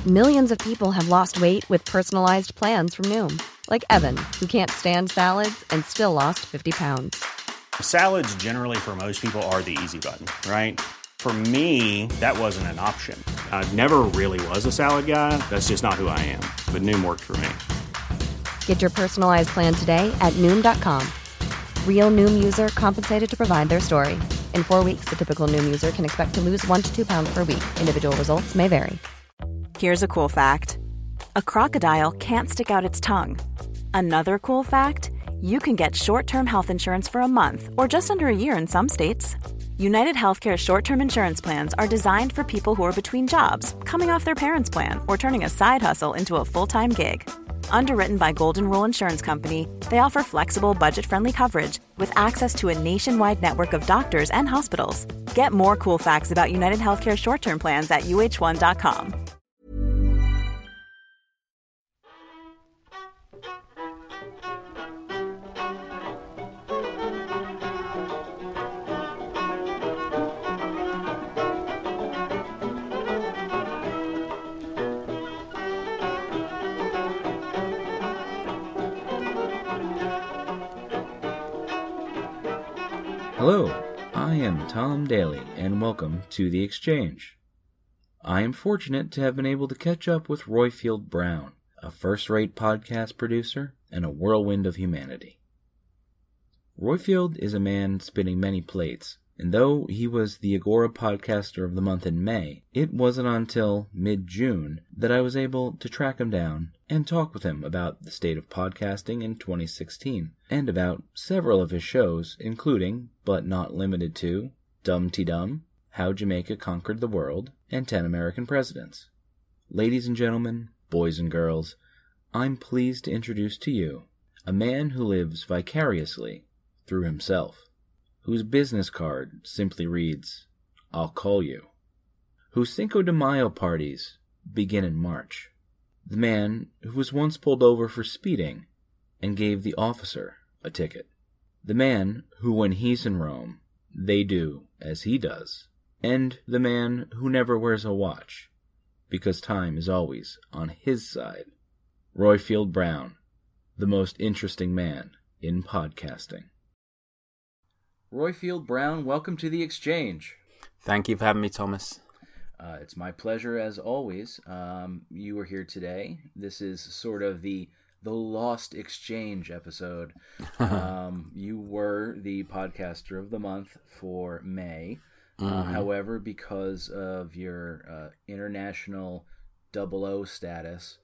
Millions of people have lost weight with personalized plans from Noom. Like Evan, who can't stand salads and still lost 50 pounds. Salads generally for most people are the easy button, right? For me, that wasn't an option. I never really was a salad guy. That's just not who I am. But Noom worked for me. Get your personalized plan today at Noom.com. Real Noom user compensated to provide their story. In 4 weeks, the typical Noom user can expect to lose 1 to 2 pounds per week. Individual results may vary. Here's a cool fact. A crocodile can't stick out its tongue. Another cool fact, you can get short-term health insurance for a month or just under a year in some states. United Healthcare short-term insurance plans are designed for people who are between jobs, coming off their parents' plan, or turning a side hustle into a full-time gig. Underwritten by Golden Rule Insurance Company, they offer flexible, budget-friendly coverage with access to a nationwide network of doctors and hospitals. Get more cool facts about United Healthcare short-term plans at uh1.com. Hello, I am Tom Daly, and welcome to The Exchange. I am fortunate to have been able to catch up with Roifield Brown, a first-rate podcast producer and a whirlwind of humanity. Roifield is a man spinning many plates, and though he was the Agora Podcaster of the Month in May, it wasn't until mid-June that I was able to track him down and talk with him about the state of podcasting in 2016, and about several of his shows, including, but not limited to, Dum Tee Dum, How Jamaica Conquered the World, and 10 American Presidents. Ladies and gentlemen, boys and girls, I'm pleased to introduce to you a man who lives vicariously through himself, whose business card simply reads, "I'll call you," whose Cinco de Mayo parties begin in March, the man who was once pulled over for speeding and gave the officer a ticket, the man who, when he's in Rome, they do as he does, and the man who never wears a watch, because time is always on his side, Roifield Brown, the most interesting man in podcasting. Roifield Brown, welcome to The Exchange. Thank you for having me, Thomas. It's my pleasure, as always. You were here today. This is sort of the Lost Exchange episode. You were the podcaster of the month for May. However, because of your international 00 status,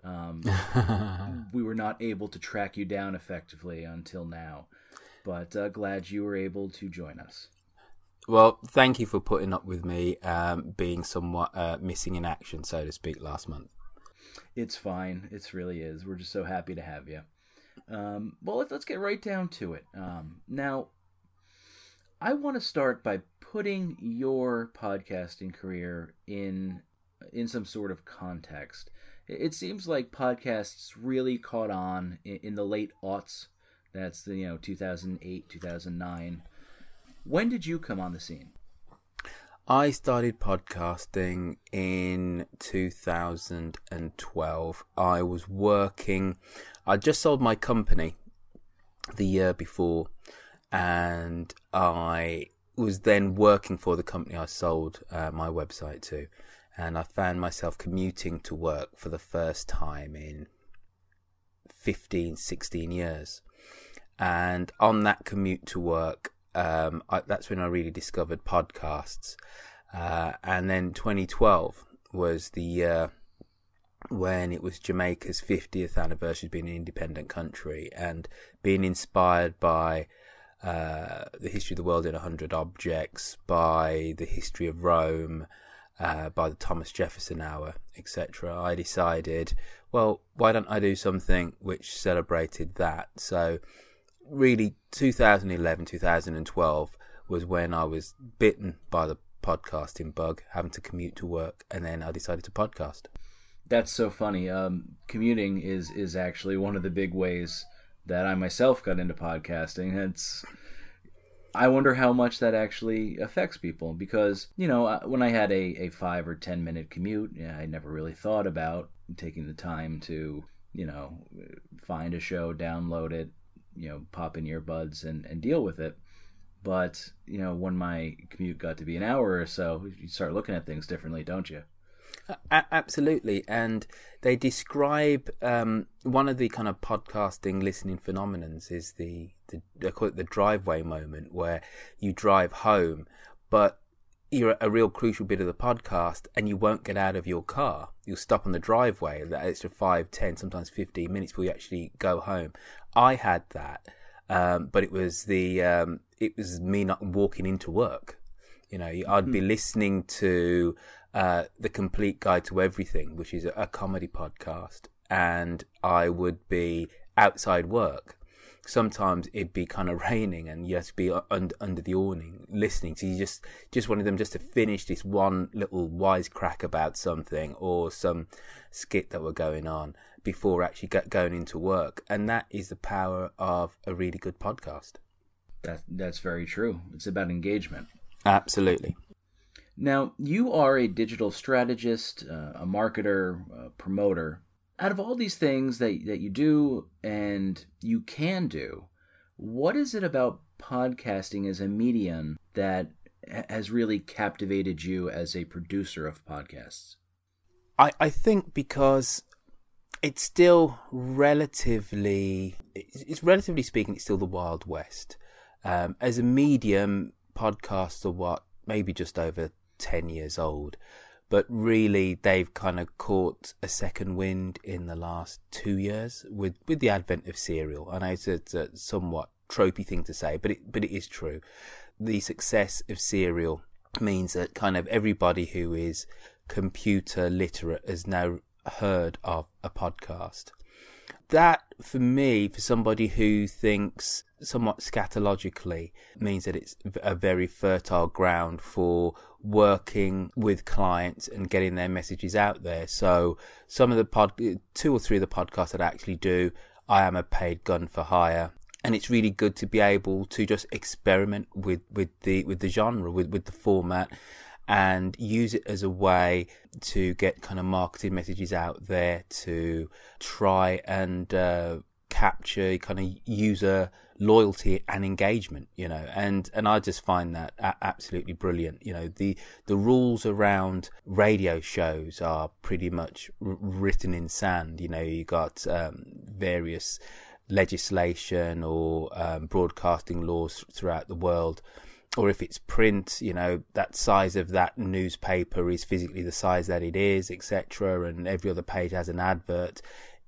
we were not able to track you down effectively until now. But glad you were able to join us. Well, thank you for putting up with me being somewhat missing in action, so to speak, last month. It's fine. It really is. We're just so happy to have you. Well, let's get right down to it. Now, I want to start by putting your podcasting career in some sort of context. It seems like podcasts really caught on in the late aughts. That's 2008, 2009. When did you come on the scene? I started podcasting in 2012. I was working. I just sold my company the year before, and I was then working for the company I sold my website to, and I found myself commuting to work for the first time in 15, 16 years. And on that commute to work, that's when I really discovered podcasts. And then 2012 was the year when it was Jamaica's 50th anniversary of being an independent country, and being inspired by the history of the world in 100 objects, by the history of Rome, by the Thomas Jefferson Hour, etc. I decided, well, why don't I do something which celebrated that? So really 2011, 2012 was when I was bitten by the podcasting bug, having to commute to work, and then I decided to podcast. That's so funny. Commuting is actually one of the big ways that I myself got into podcasting. I wonder how much that actually affects people because, when I had a 5 or 10 minute commute, I never really thought about taking the time to, find a show, download it, pop in earbuds and deal with it. But, when my commute got to be an hour or so, you start looking at things differently, don't you? Absolutely. And they describe one of the kind of podcasting listening phenomenons is they call it the driveway moment, where you drive home, but you're at a real crucial bit of the podcast and you won't get out of your car. You'll stop on the driveway that extra 5, 10, sometimes 15 minutes before you actually go home. I had that, but it was me not walking into work. I'd be listening to The Complete Guide to Everything, which is a comedy podcast, and I would be outside work. Sometimes it'd be kind of raining and you have to be under the awning listening. So you just wanted them just to finish this one little wisecrack about something or some skit that were going on before actually going into work. And that is the power of a really good podcast. That's very true. It's about engagement. Absolutely. Now, you are a digital strategist, a marketer, a promoter. Out of all these things that you do and you can do, what is it about podcasting as a medium that has really captivated you as a producer of podcasts? I think because it's still relatively speaking, it's still the Wild West. As a medium, podcasts are maybe just over 10 years old. But really, they've kind of caught a second wind in the last 2 years with the advent of Serial. I know it's a somewhat tropey thing to say, but it is true. The success of Serial means that kind of everybody who is computer literate has now heard of a podcast. That, for me, for somebody who thinks somewhat scatologically, means that it's a very fertile ground for working with clients and getting their messages out there. So some of the 2 or 3 of the podcasts that I actually do, I am a paid gun for hire. And it's really good to be able to just experiment with the genre, with the format, and use it as a way to get kind of marketing messages out there, to try and capture kind of user loyalty and engagement, and I just find that absolutely brilliant. The rules around radio shows are pretty much written in sand. You got various legislation or broadcasting laws throughout the world. Or if it's print, that size of that newspaper is physically the size that it is, etc. And every other page has an advert.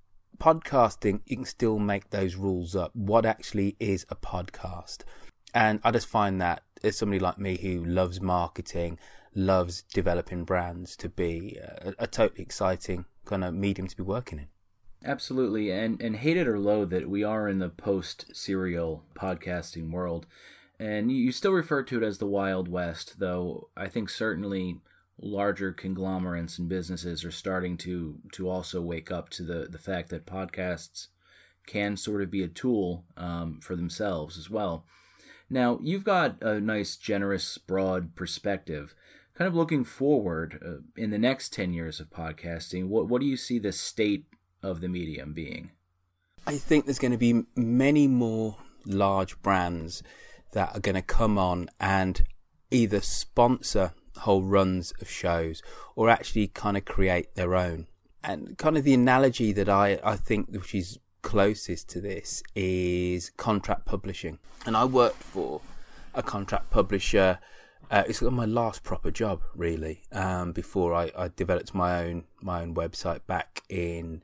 Podcasting, you can still make those rules up. What actually is a podcast? And I just find that as somebody like me who loves marketing, loves developing brands, to be a totally exciting kind of medium to be working in. Absolutely. And hate it or loathe it, we are in the post-serial podcasting world. And you still refer to it as the Wild West, though I think certainly larger conglomerates and businesses are starting to also wake up to the fact that podcasts can sort of be a tool for themselves as well. Now, you've got a nice, generous, broad perspective. Kind of looking forward in the next 10 years of podcasting, what do you see the state of the medium being? I think there's going to be many more large brands that are going to come on and either sponsor whole runs of shows or actually kind of create their own. And kind of the analogy that I think which is closest to this is contract publishing. And I worked for a contract publisher. It's my last proper job, really, before I developed my own website back in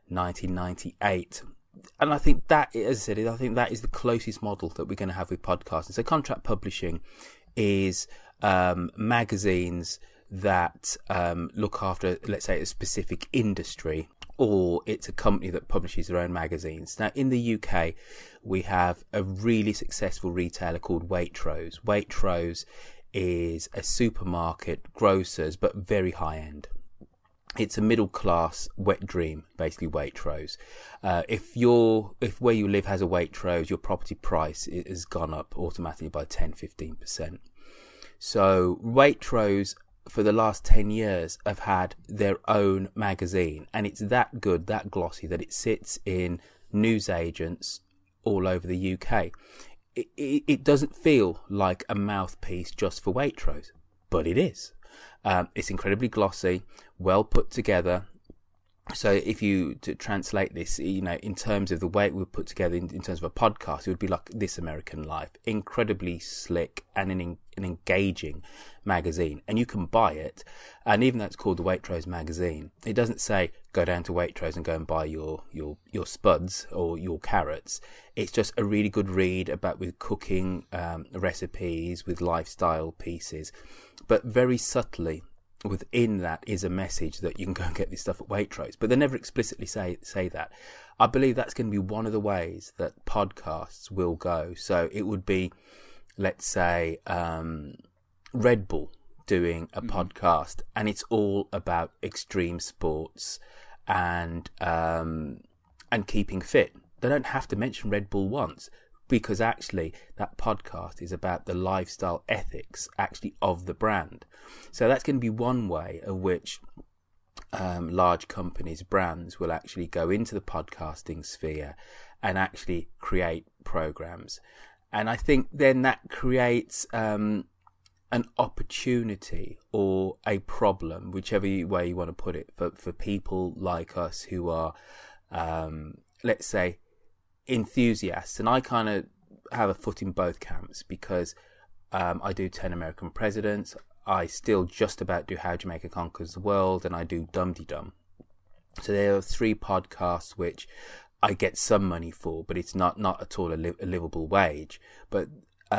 1998. And I think that, as I said, I think that is the closest model that we're going to have with podcasting. So contract publishing is magazines that look after, let's say, a specific industry, or it's a company that publishes their own magazines. Now, in the UK, we have a really successful retailer called Waitrose. Waitrose is a supermarket, grocers, but very high end. it's a middle class wet dream, basically Waitrose. If where you live has a Waitrose, your property price has gone up automatically by 10-15%. So Waitrose for the last 10 years have had their own magazine, and it's that good, that glossy, that it sits in newsagents all over the UK. It doesn't feel like a mouthpiece just for Waitrose, but it is. It's incredibly glossy, well put together. So if you to translate this, in terms of the way it would put together in terms of a podcast, it would be like This American Life. Incredibly slick and an engaging magazine. And you can buy it. And even though it's called the Waitrose magazine, it doesn't say go down to Waitrose and go and buy your spuds or your carrots. It's just a really good read with cooking recipes, with lifestyle pieces. But very subtly, within that is a message that you can go and get this stuff at Waitrose, but they never explicitly say that. I believe that's going to be one of the ways that podcasts will go. So it would be, let's say, Red Bull doing a podcast, and it's all about extreme sports and keeping fit. They don't have to mention Red Bull once, because actually that podcast is about the lifestyle ethics actually of the brand. So that's going to be one way of which large companies, brands will actually go into the podcasting sphere and actually create programs. And I think then that creates an opportunity or a problem, whichever way you want to put it, for people like us who are, let's say, enthusiasts. And I kind of have a foot in both camps, because I do 10 American Presidents, I still just about do How Jamaica Conquers the World, and I do Dum Dee Dum. So there are 3 podcasts which I get some money for, but it's not at all a livable wage. But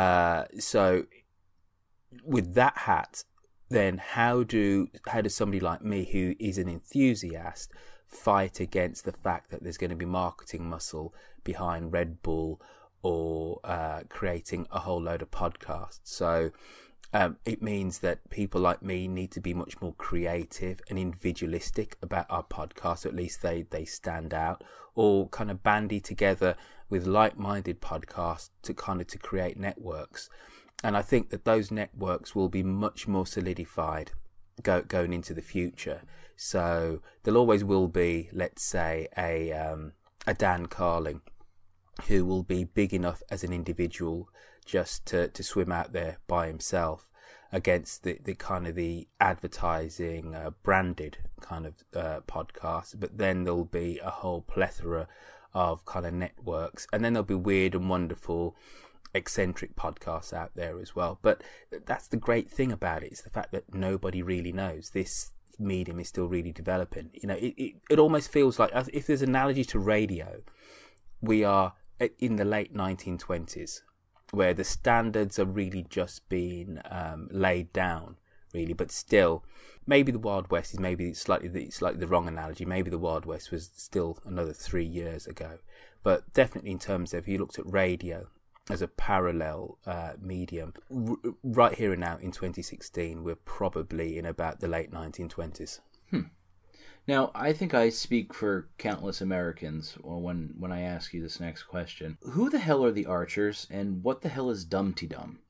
so with that hat, then how does somebody like me, who is an enthusiast, fight against the fact that there's going to be marketing muscle behind Red Bull or creating a whole load of podcasts? So it means that people like me need to be much more creative and individualistic about our podcasts. At least they stand out, or kind of bandy together with like-minded podcasts to create networks. And I think that those networks will be much more solidified going into the future. So there always will be, let's say, a Dan Carling, who will be big enough as an individual just to swim out there by himself against the kind of the advertising branded kind of podcasts. But then there'll be a whole plethora of kind of networks, and then there'll be weird and wonderful eccentric podcasts out there as well. But that's the great thing about it, is the fact that nobody really knows. This medium is still really developing. It almost feels like, if there's an analogy to radio, we are in the late 1920s, where the standards are really just being laid down, really. But still, maybe the Wild West is maybe slightly the wrong analogy. Maybe the Wild West was still another 3 years ago. But definitely in terms of, if you looked at radio as a parallel medium, right here and now in 2016, we're probably in about the late 1920s. Now, I think I speak for countless Americans when I ask you this next question. Who the hell are the Archers, and what the hell is Dum Tee Dum?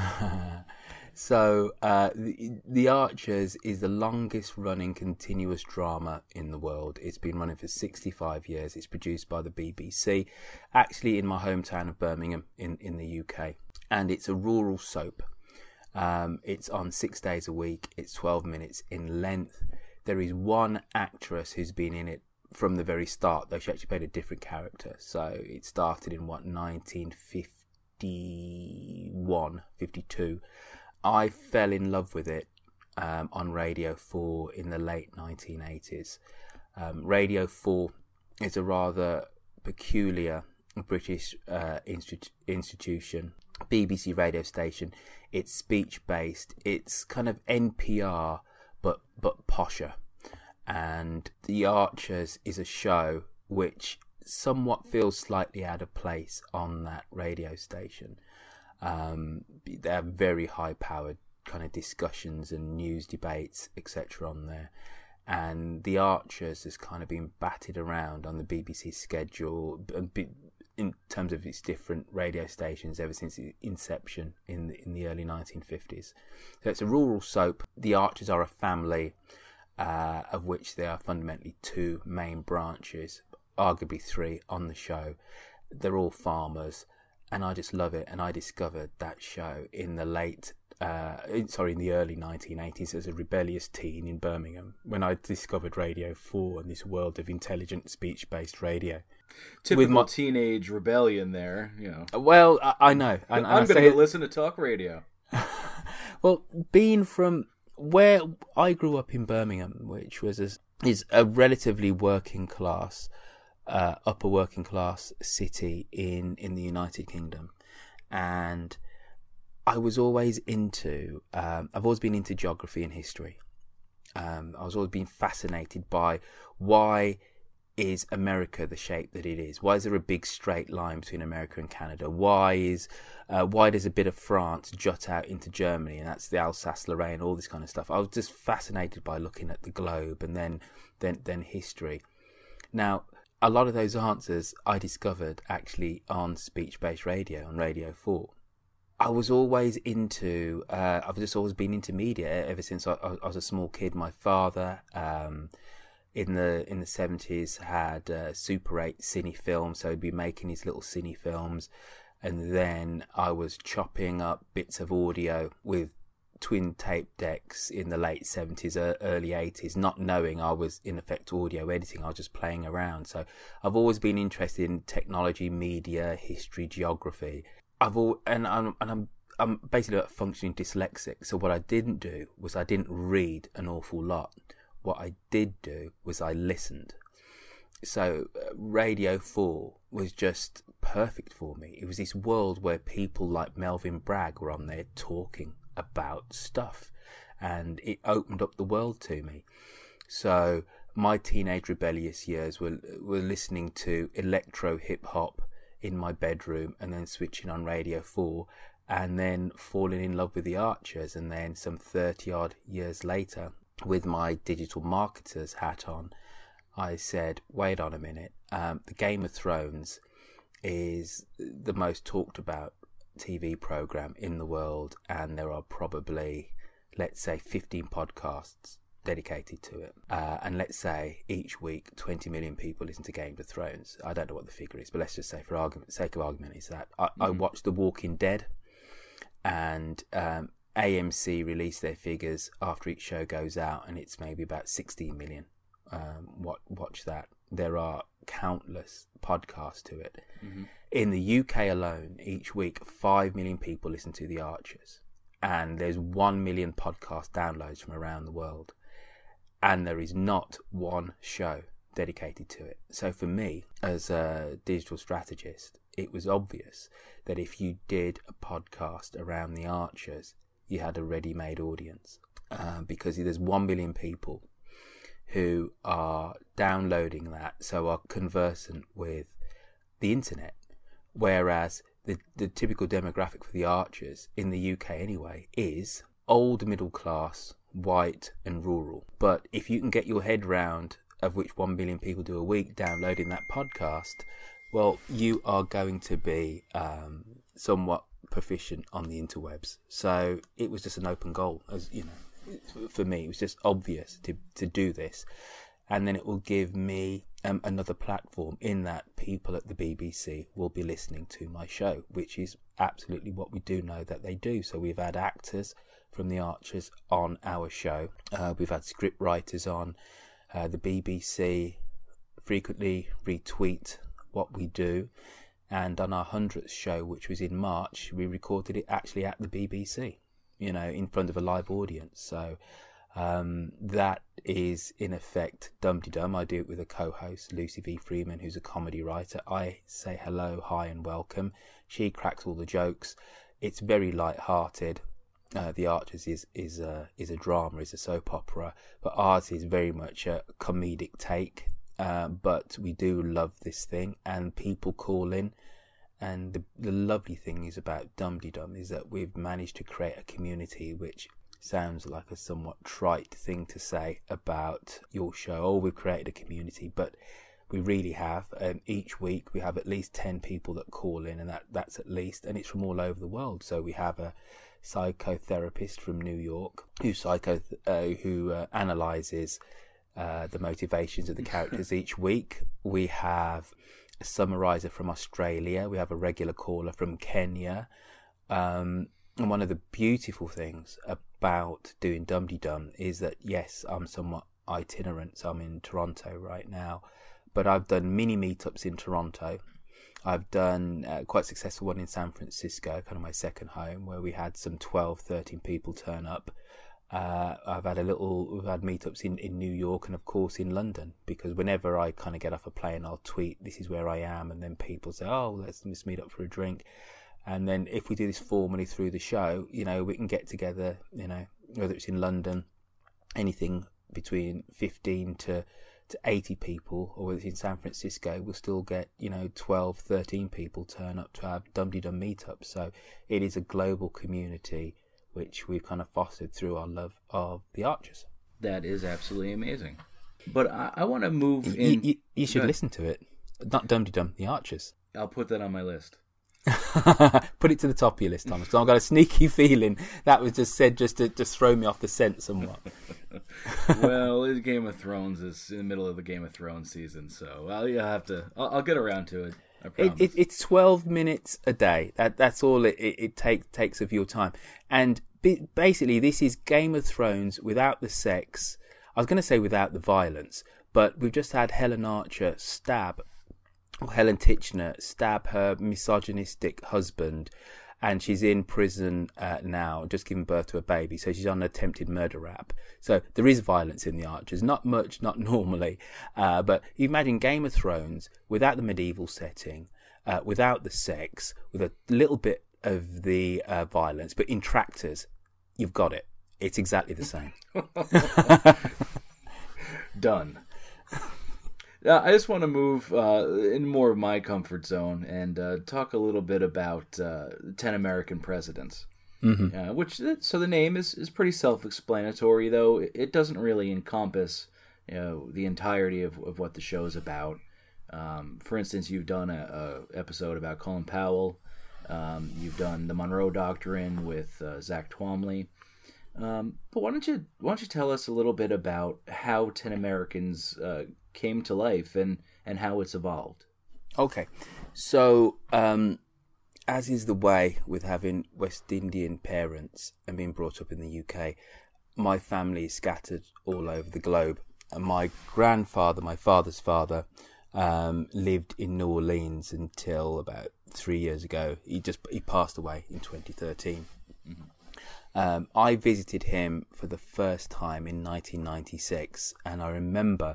So, The Archers is the longest running continuous drama in the world. It's been running for 65 years. It's produced by the BBC, actually in my hometown of Birmingham in the UK. And it's a rural soap. It's on 6 days a week. It's 12 minutes in length. There is one actress who's been in it from the very start, though she actually played a different character. So it started in 1951, 52. I fell in love with it on Radio 4 in the late 1980s. Radio 4 is a rather peculiar British institution, BBC radio station. It's speech-based. It's kind of NPR, but posher. And The Archers is a show which somewhat feels slightly out of place on that radio station. They have very high-powered kind of discussions and news debates, etc. on there. And The Archers has kind of been batted around on the BBC schedule in terms of its different radio stations ever since its inception in the early 1950s. So it's a rural soap. The Archers are a family of which there are fundamentally two main branches, arguably three on the show. They're all farmers, and I just love it. And I discovered that show in the early 1980s as a rebellious teen in Birmingham, when I discovered Radio 4 and this world of intelligent speech-based radio. Typical teenage rebellion there, you know. Well, I know. I'm going to listen to talk radio. Well, being from where I grew up in Birmingham, which is a relatively working class, upper working class city in the United Kingdom, and I was always into, I've always been into geography and history. I was always been fascinated by why is America the shape that it is? Why is there a big straight line between America and Canada? Why does a bit of France jut out into Germany? And that's the Alsace-Lorraine, all this kind of stuff. I was just fascinated by looking at the globe and then history. Now, a lot of those answers I discovered actually on speech-based radio, on Radio 4. I was always into, I've just always been into media ever since I was a small kid. My father, in the 70s, had Super 8 cine films, so he'd be making his little cine films, and then I was chopping up bits of audio with twin tape decks in the late 70s, early 80s, not knowing I was in effect audio editing. I was just playing around. So I've always been interested in technology, media, history, geography. I'm basically a functioning dyslexic. So what I didn't do was I didn't read an awful lot. What I did do was I listened. So Radio 4 was just perfect for me. It was this world where people like Melvin Bragg were on there talking about stuff, and it opened up the world to me. So my teenage rebellious years were listening to electro hip hop in my bedroom, and then switching on Radio 4, and then falling in love with The Archers. And then some 30 odd years later, with my digital marketer's hat on, I said, wait on a minute, the Game of Thrones is the most talked about TV program in the world, and there are probably, let's say, 15 podcasts dedicated to it, and let's say each week 20 million people listen to Game of Thrones. I don't know what the figure is, but let's just say for sake of argument is that I watched The Walking Dead, and AMC release their figures after each show goes out, and it's maybe about 16 million watch that. There are countless podcasts to it. In the UK alone, each week 5 million people listen to The Archers, and there's 1 million podcast downloads from around the world, and there is not one show dedicated to it. So for me, as a digital strategist, it was obvious that if you did a podcast around The Archers, you had a ready-made audience, because there's 1 million people who are downloading that, so are conversant with the internet, whereas the typical demographic for The Archers, in the UK anyway, is old middle class, white and rural. But if you can get your head round, of which 1 million people do a week, downloading that podcast, well, you are going to be somewhat proficient on the interwebs. So it was just an open goal, as you know, for me. It was just obvious to do this, and then it will give me another platform in that people at the BBC will be listening to my show, which is absolutely what we do know that they do. So we've had actors from The Archers on our show, we've had script writers on. The BBC frequently retweet what we do, and on our 100th show, which was in March, we recorded it actually at the BBC, you know, in front of a live audience. So that is in effect Dum-de-Dum. I do it with a co-host, Lucy V. Freeman, who's a comedy writer. I say hello, hi and welcome. She cracks all the jokes. It's very light-hearted. The Archers is a drama, is a soap opera, but ours is very much a comedic take. But we do love this thing, and people call in. And the lovely thing is about Dum-de-Dum is that we've managed to create a community which sounds like a somewhat trite thing to say about your show. Oh, we've created a community, but we really have. Each week we have at least 10 people that call in, and that's at least, and it's from all over the world. So we have a psychotherapist from New York who analyzes the motivations of the characters each week. We have a summarizer from Australia. We have a regular caller from Kenya. And one of the beautiful things about doing Dum Dee Dum is that, yes, I'm somewhat itinerant. So I'm in Toronto right now, but I've done mini meetups in Toronto. I've done quite a successful one in San Francisco, kind of my second home, where we had some 12, 13 people turn up. We've had meetups in New York and of course in London, because whenever I kind of get off a plane, I'll tweet, this is where I am, and then people say, oh, let's meet up for a drink. And then if we do this formally through the show, you know, we can get together, you know, whether it's in London, anything between 15 to 80 people, or whether it's in San Francisco, we'll still get, you know, 12, 13 people turn up to have Dum Dee Dum meetups. So it is a global community which we've kind of fostered through our love of the Archers. That is absolutely amazing. But I want to move in. You should listen to it. Not Dum Dee Dum, the Archers. I'll put that on my list. Put it to the top of your list, Thomas. I've got a sneaky feeling that was just said just to throw me off the scent somewhat. Well, Game of Thrones is in the middle of the Game of Thrones season, so I'll get around to it. I promise. It's 12 minutes a day. That's all it takes of your time. And basically, this is Game of Thrones without the sex. I was going to say without the violence, but we've just had Helen Titchener stab her misogynistic husband, and she's in prison now, just giving birth to a baby. So she's on an attempted murder rap. So there is violence in the Archers, not much, not normally, but you imagine Game of Thrones without the medieval setting, without the sex, with a little bit of the violence, but in tractors, you've got it. It's exactly the same. Done. I just want to move in more of my comfort zone and talk a little bit about 10 American Presidents. Mm-hmm. So the name is pretty self-explanatory, though it doesn't really encompass the entirety of what the show is about. For instance, you've done a episode about Colin Powell. You've done the Monroe Doctrine with Zach Twomley. But why don't you tell us a little bit about how 10 Americans came to life and how it's evolved? Okay, so as is the way with having West Indian parents and being brought up in the UK, my family is scattered all over the globe. And my grandfather, my father's father, lived in New Orleans until about 3 years ago. He passed away in 2013. Mm-hmm. I visited him for the first time in 1996, and I remember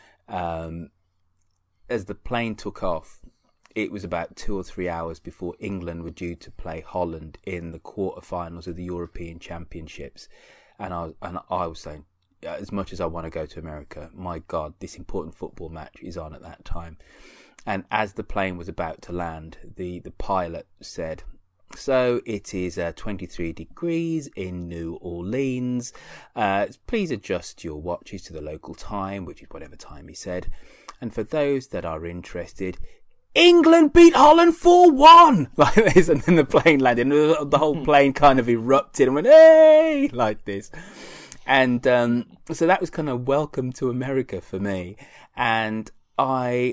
as the plane took off, it was about 2 or 3 hours before England were due to play Holland in the quarterfinals of the European Championships, and I was saying, as much as I want to go to America, my God, this important football match is on at that time. And as the plane was about to land, the pilot said, so it is 23 degrees in New Orleans. Please adjust your watches to the local time, which is whatever time he said. And for those that are interested, England beat Holland 4-1! Like this, and then the plane landed, and the whole plane kind of erupted and went, hey! Like this. And so that was kind of welcome to America for me. And I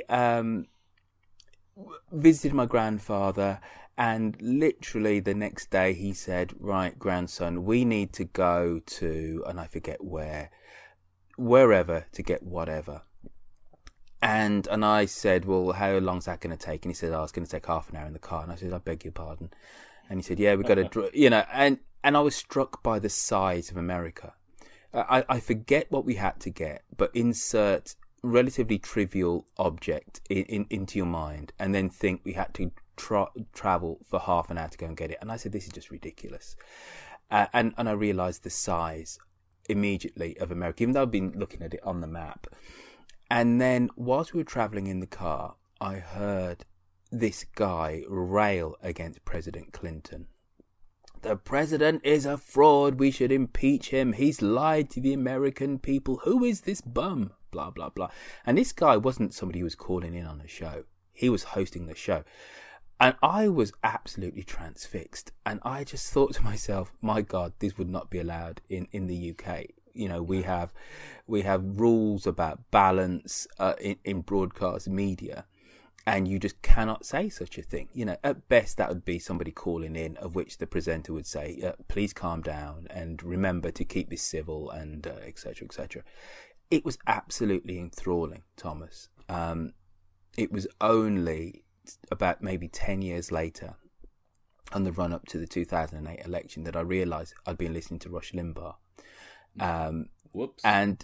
visited my grandfather, and literally the next day he said, right, grandson, we need to go to, and I forget wherever to get whatever. And I said, well, how long's that going to take? And he said, it's going to take half an hour in the car. And I said, I beg your pardon. And he said, yeah, we've got to, and I was struck by the size of America. I forget what we had to get, but insert relatively trivial object into your mind, and then think we had to travel for half an hour to go and get it. And I said, this is just ridiculous. And I realised the size immediately of America, even though I've been looking at it on the map. And then whilst we were travelling in the car, I heard this guy rail against President Clinton. the president is a fraud. We should impeach him. He's lied to the American people. Who is this bum? Blah, blah, blah. And this guy wasn't somebody who was calling in on a show. He was hosting the show. And I was absolutely transfixed. And I just thought to myself, my God, this would not be allowed in the UK. You know, we have rules about balance in broadcast media. And you just cannot say such a thing. You know, at best, that would be somebody calling in, of which the presenter would say, please calm down and remember to keep this civil and et cetera, et cetera. It was absolutely enthralling, Thomas. It was only about maybe 10 years later, on the run-up to the 2008 election, that I realised I'd been listening to Rush Limbaugh. Whoops. And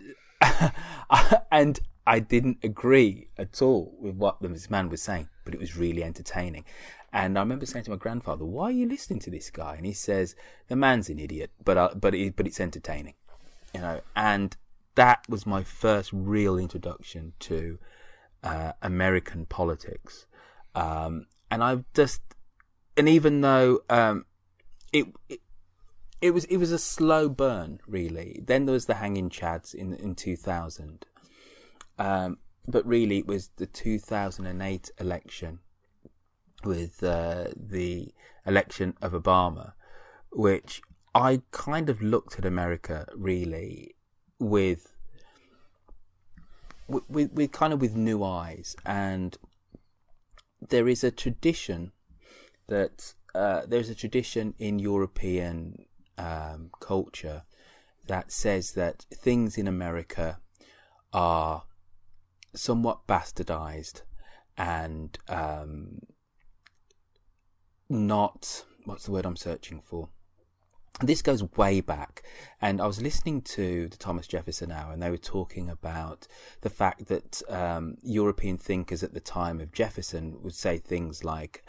I didn't agree at all with what this man was saying, but it was really entertaining. And I remember saying to my grandfather, "Why are you listening to this guy?" And he says, "The man's an idiot, but it's entertaining." You know, and that was my first real introduction to American politics. And even though it was a slow burn, really. Then there was the Hanging Chads in 2000. But really, it was the 2008 election with the election of Obama, which I kind of looked at America really with new eyes. And there is a tradition in European culture that says that things in America are somewhat bastardized and not, what's the word I'm searching for? This goes way back, and I was listening to the Thomas Jefferson Hour, and they were talking about the fact that European thinkers at the time of Jefferson would say things like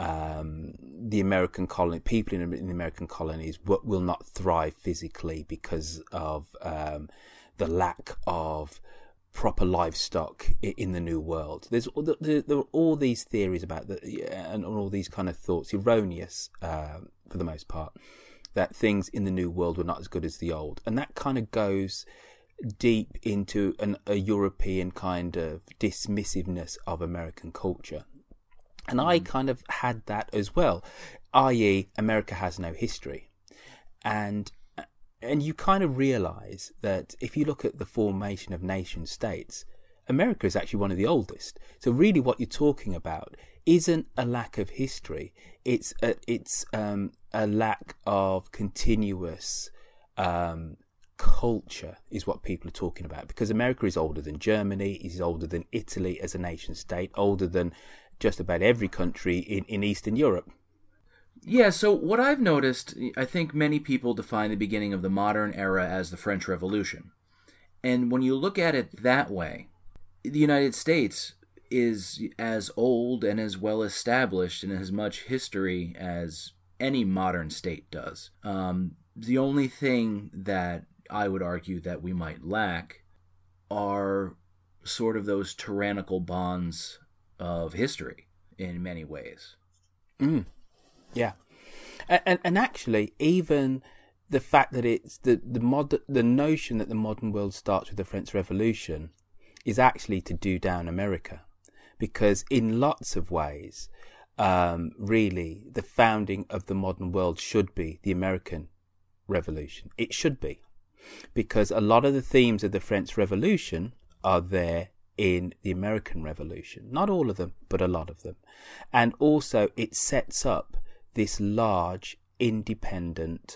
the American colony, people in the American colonies will not thrive physically because of the lack of proper livestock in the New World. There are all these theories about that, and all these kind of thoughts, erroneous for the most part, that things in the New World were not as good as the old. And that kind of goes deep into a European kind of dismissiveness of American culture. And I kind of had that as well, i.e. America has no history. And you kind of realize that if you look at the formation of nation states, America is actually one of the oldest. So really what you're talking about isn't a lack of history. It's a lack of continuous culture is what people are talking about. Because America is older than Germany, is older than Italy as a nation state, older than just about every country in Eastern Europe. Yeah, so what I've noticed, I think many people define the beginning of the modern era as the French Revolution. And when you look at it that way, the United States is as old and as well established and as much history as any modern state does. The only thing that I would argue that we might lack are sort of those tyrannical bonds of history in many ways. Yeah, and actually, even the fact that it's the notion that the modern world starts with the French Revolution is actually to do down America, because in lots of ways, really, the founding of the modern world should be the American Revolution. It should be, because a lot of the themes of the French Revolution are there in the American Revolution. Not all of them, but a lot of them. And also it sets up this large, independent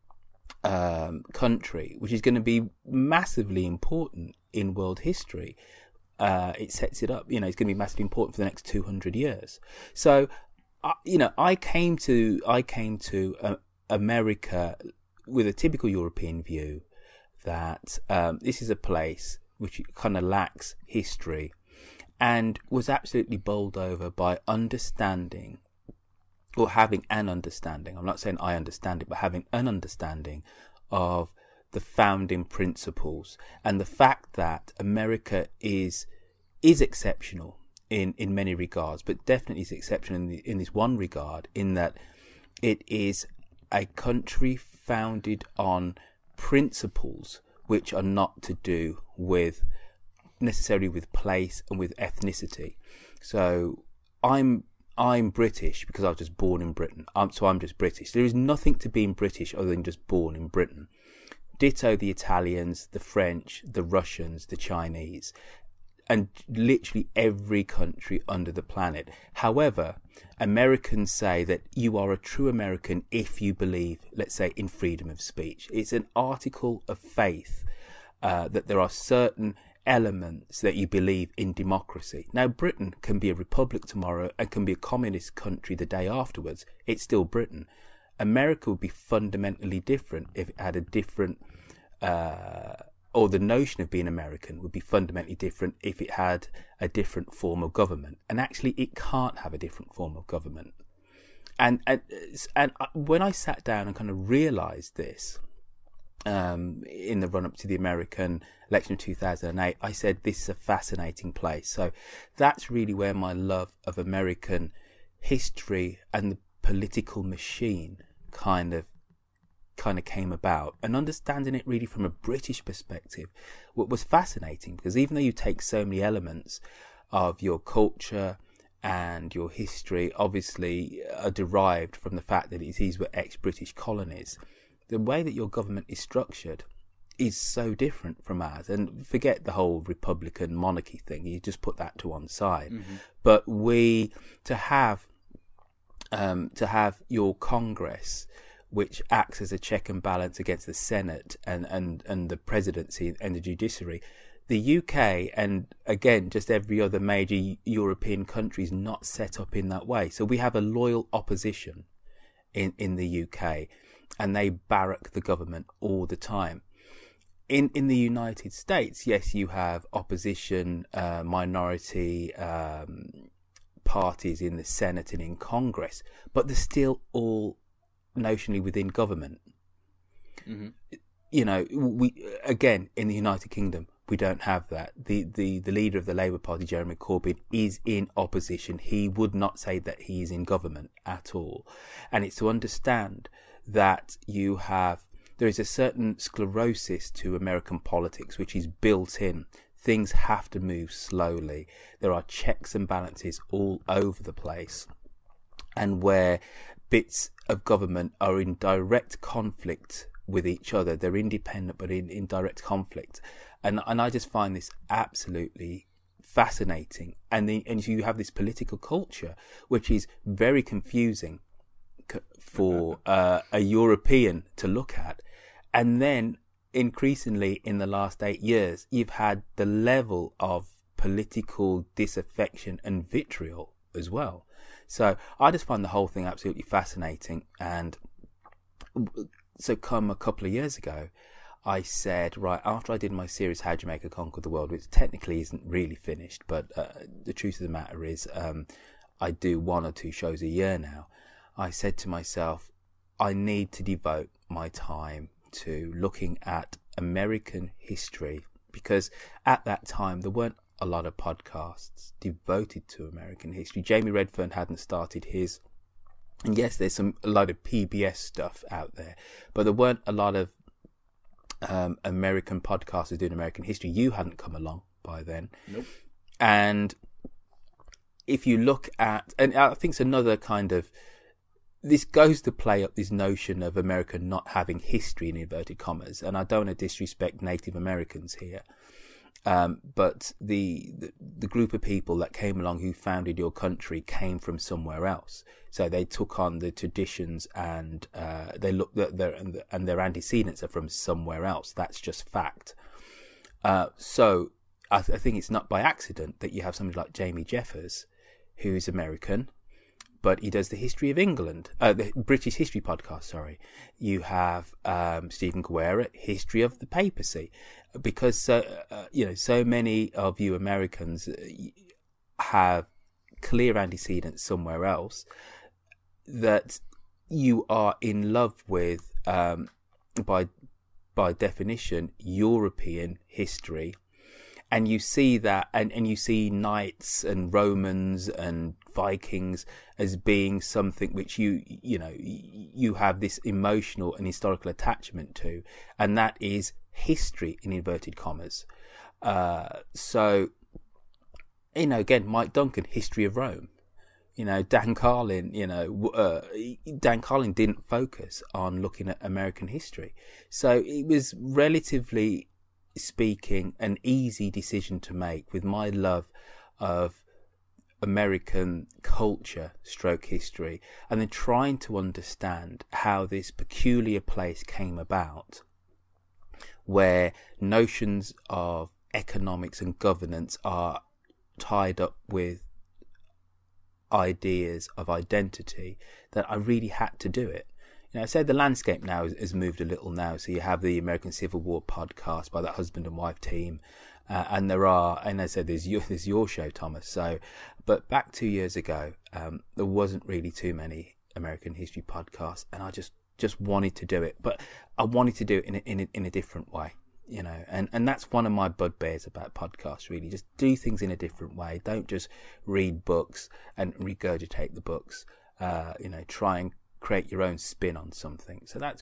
country, which is going to be massively important in world history. It sets it up, it's going to be massively important for the next 200 years. So, I came to America with a typical European view that this is a place which kind of lacks history, and was absolutely bowled over by understanding, or having an understanding. I'm not saying I understand it, but having an understanding of the founding principles and the fact that America is exceptional in many regards, but definitely is exceptional in this one regard, in that it is a country founded on principles which are not to do with necessarily with place and with ethnicity. So I'm British because I was just born in Britain. So I'm just British. There is nothing to being British other than just born in Britain. Ditto the Italians, the French, the Russians, the Chinese, and literally every country under the planet. However, Americans say that you are a true American if you believe, let's say, in freedom of speech. It's an article of faith that there are certain elements that you believe in democracy. Now, Britain can be a republic tomorrow and can be a communist country the day afterwards. It's still Britain. America would be fundamentally different if it had a different, or the notion of being American would be fundamentally different if it had a different form of government. And actually, it can't have a different form of government. And when I sat down and kind of realised this, in the run-up to the American election of 2008, I said, this is a fascinating place. So that's really where my love of American history and the political machine kind of came about, and understanding it really from a British perspective, what was fascinating, because even though you take so many elements of your culture and your history, obviously are derived from the fact that these were ex-British colonies, the way that your government is structured is so different from ours. And forget the whole Republican monarchy thing, you just put that to one side. Mm-hmm. But to have your Congress, which acts as a check and balance against the Senate and the presidency and the judiciary, the UK, and again, just every other major European country, is not set up in that way. So we have a loyal opposition in the UK, and they barrack the government all the time. In the United States, yes, you have opposition, minority parties in the Senate and in Congress, but they're still all notionally within government. Mm-hmm. You know, in the United Kingdom, we don't have that. The leader of the Labour Party, Jeremy Corbyn, is in opposition. He would not say that he is in government at all. And it's to understand that there is a certain sclerosis to American politics, which is built in. Things have to move slowly. There are checks and balances all over the place. And where bits of government are in direct conflict with each other, they're independent but in direct conflict. And I just find this absolutely fascinating. And you have this political culture, which is very confusing for a European to look at. And then increasingly in the last 8 years, you've had the level of political disaffection and vitriol as well. So I just find the whole thing absolutely fascinating. And so come a couple of years ago, I said, right, after I did my series, How Jamaica Conquered the World, which technically isn't really finished, but the truth of the matter is I do 1 or 2 shows a year now. I said to myself, I need to devote my time to looking at American history, because at that time there weren't a lot of podcasts devoted to American history. Jamie Redfern hadn't started his, and yes, there's a lot of PBS stuff out there, but there weren't a lot of American podcasters doing American history. You hadn't come along by then. Nope. And if you look at, and I think it's another kind of, this goes to play up this notion of America not having history in inverted commas, and I don't want to disrespect Native Americans here, but the group of people that came along who founded your country came from somewhere else, so they took on the traditions, and they look that their antecedents are from somewhere else. That's just fact. So I think it's not by accident that you have somebody like Jamie Jeffers, who's American, but he does the history of England, the British History podcast, sorry. You have Stephen Guerra, history of the papacy, because so many of you Americans have clear antecedents somewhere else that you are in love with, by definition, European history. And you see that, and you see knights and Romans and Vikings as being something which you have this emotional and historical attachment to, and that is history in inverted commas. So, again, Mike Duncan, History of Rome. Dan Carlin, Dan Carlin didn't focus on looking at American history. So it was, relatively speaking, an easy decision to make with my love of American culture / history, and then trying to understand how this peculiar place came about, where notions of economics and governance are tied up with ideas of identity, that I really had to do it. I said the landscape now has moved a little now. So you have the American Civil War podcast by that husband and wife team, and I said there's your show, Thomas. So, but back 2 years ago, there wasn't really too many American history podcasts, and I just wanted to do it, but I wanted to do it in a different way. And that's one of my bugbears about podcasts, really. Just do things in a different way. Don't just read books and regurgitate the books. Try and create your own spin on something. So that's...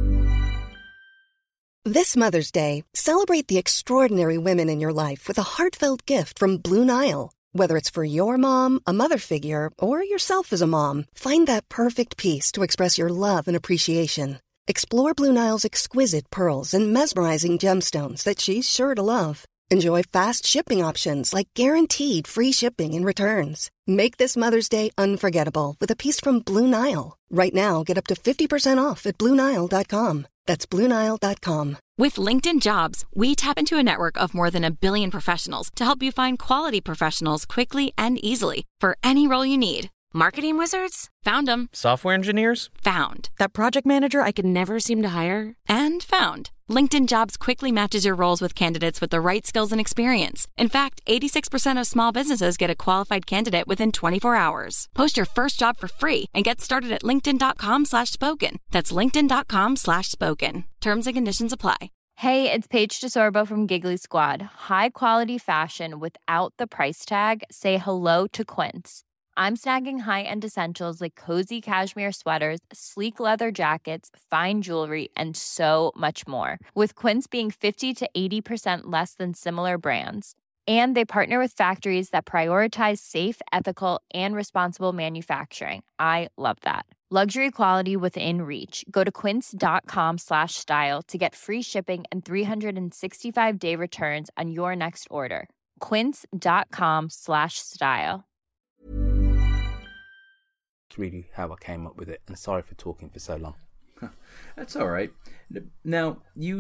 This Mother's Day, celebrate the extraordinary women in your life with a heartfelt gift from Blue Nile. Whether it's for your mom, a mother figure, or yourself as a mom, find that perfect piece to express your love and appreciation. Explore Blue Nile's exquisite pearls and mesmerizing gemstones that she's sure to love. Enjoy fast shipping options like guaranteed free shipping and returns. Make this Mother's Day unforgettable with a piece from Blue Nile. Right now, get up to 50% off at BlueNile.com. That's BlueNile.com. With LinkedIn Jobs, we tap into a network of more than 1 billion professionals to help you find quality professionals quickly and easily for any role you need. Marketing wizards? Found them. Software engineers? Found. That project manager I could never seem to hire? And found. LinkedIn Jobs quickly matches your roles with candidates with the right skills and experience. In fact, 86% of small businesses get a qualified candidate within 24 hours. Post your first job for free and get started at linkedin.com/spoken. That's linkedin.com/spoken. Terms and conditions apply. Hey, it's Paige DeSorbo from Giggly Squad. High quality fashion without the price tag. Say hello to Quince. I'm snagging high-end essentials like cozy cashmere sweaters, sleek leather jackets, fine jewelry, and so much more. With Quince being 50 to 80% less than similar brands. And they partner with factories that prioritize safe, ethical, and responsible manufacturing. I love that. Luxury quality within reach. Go to quince.com/style to get free shipping and 365-day returns on your next order. Quince.com/style. Really how I came up with it, and sorry for talking for so long. That's all right. Now,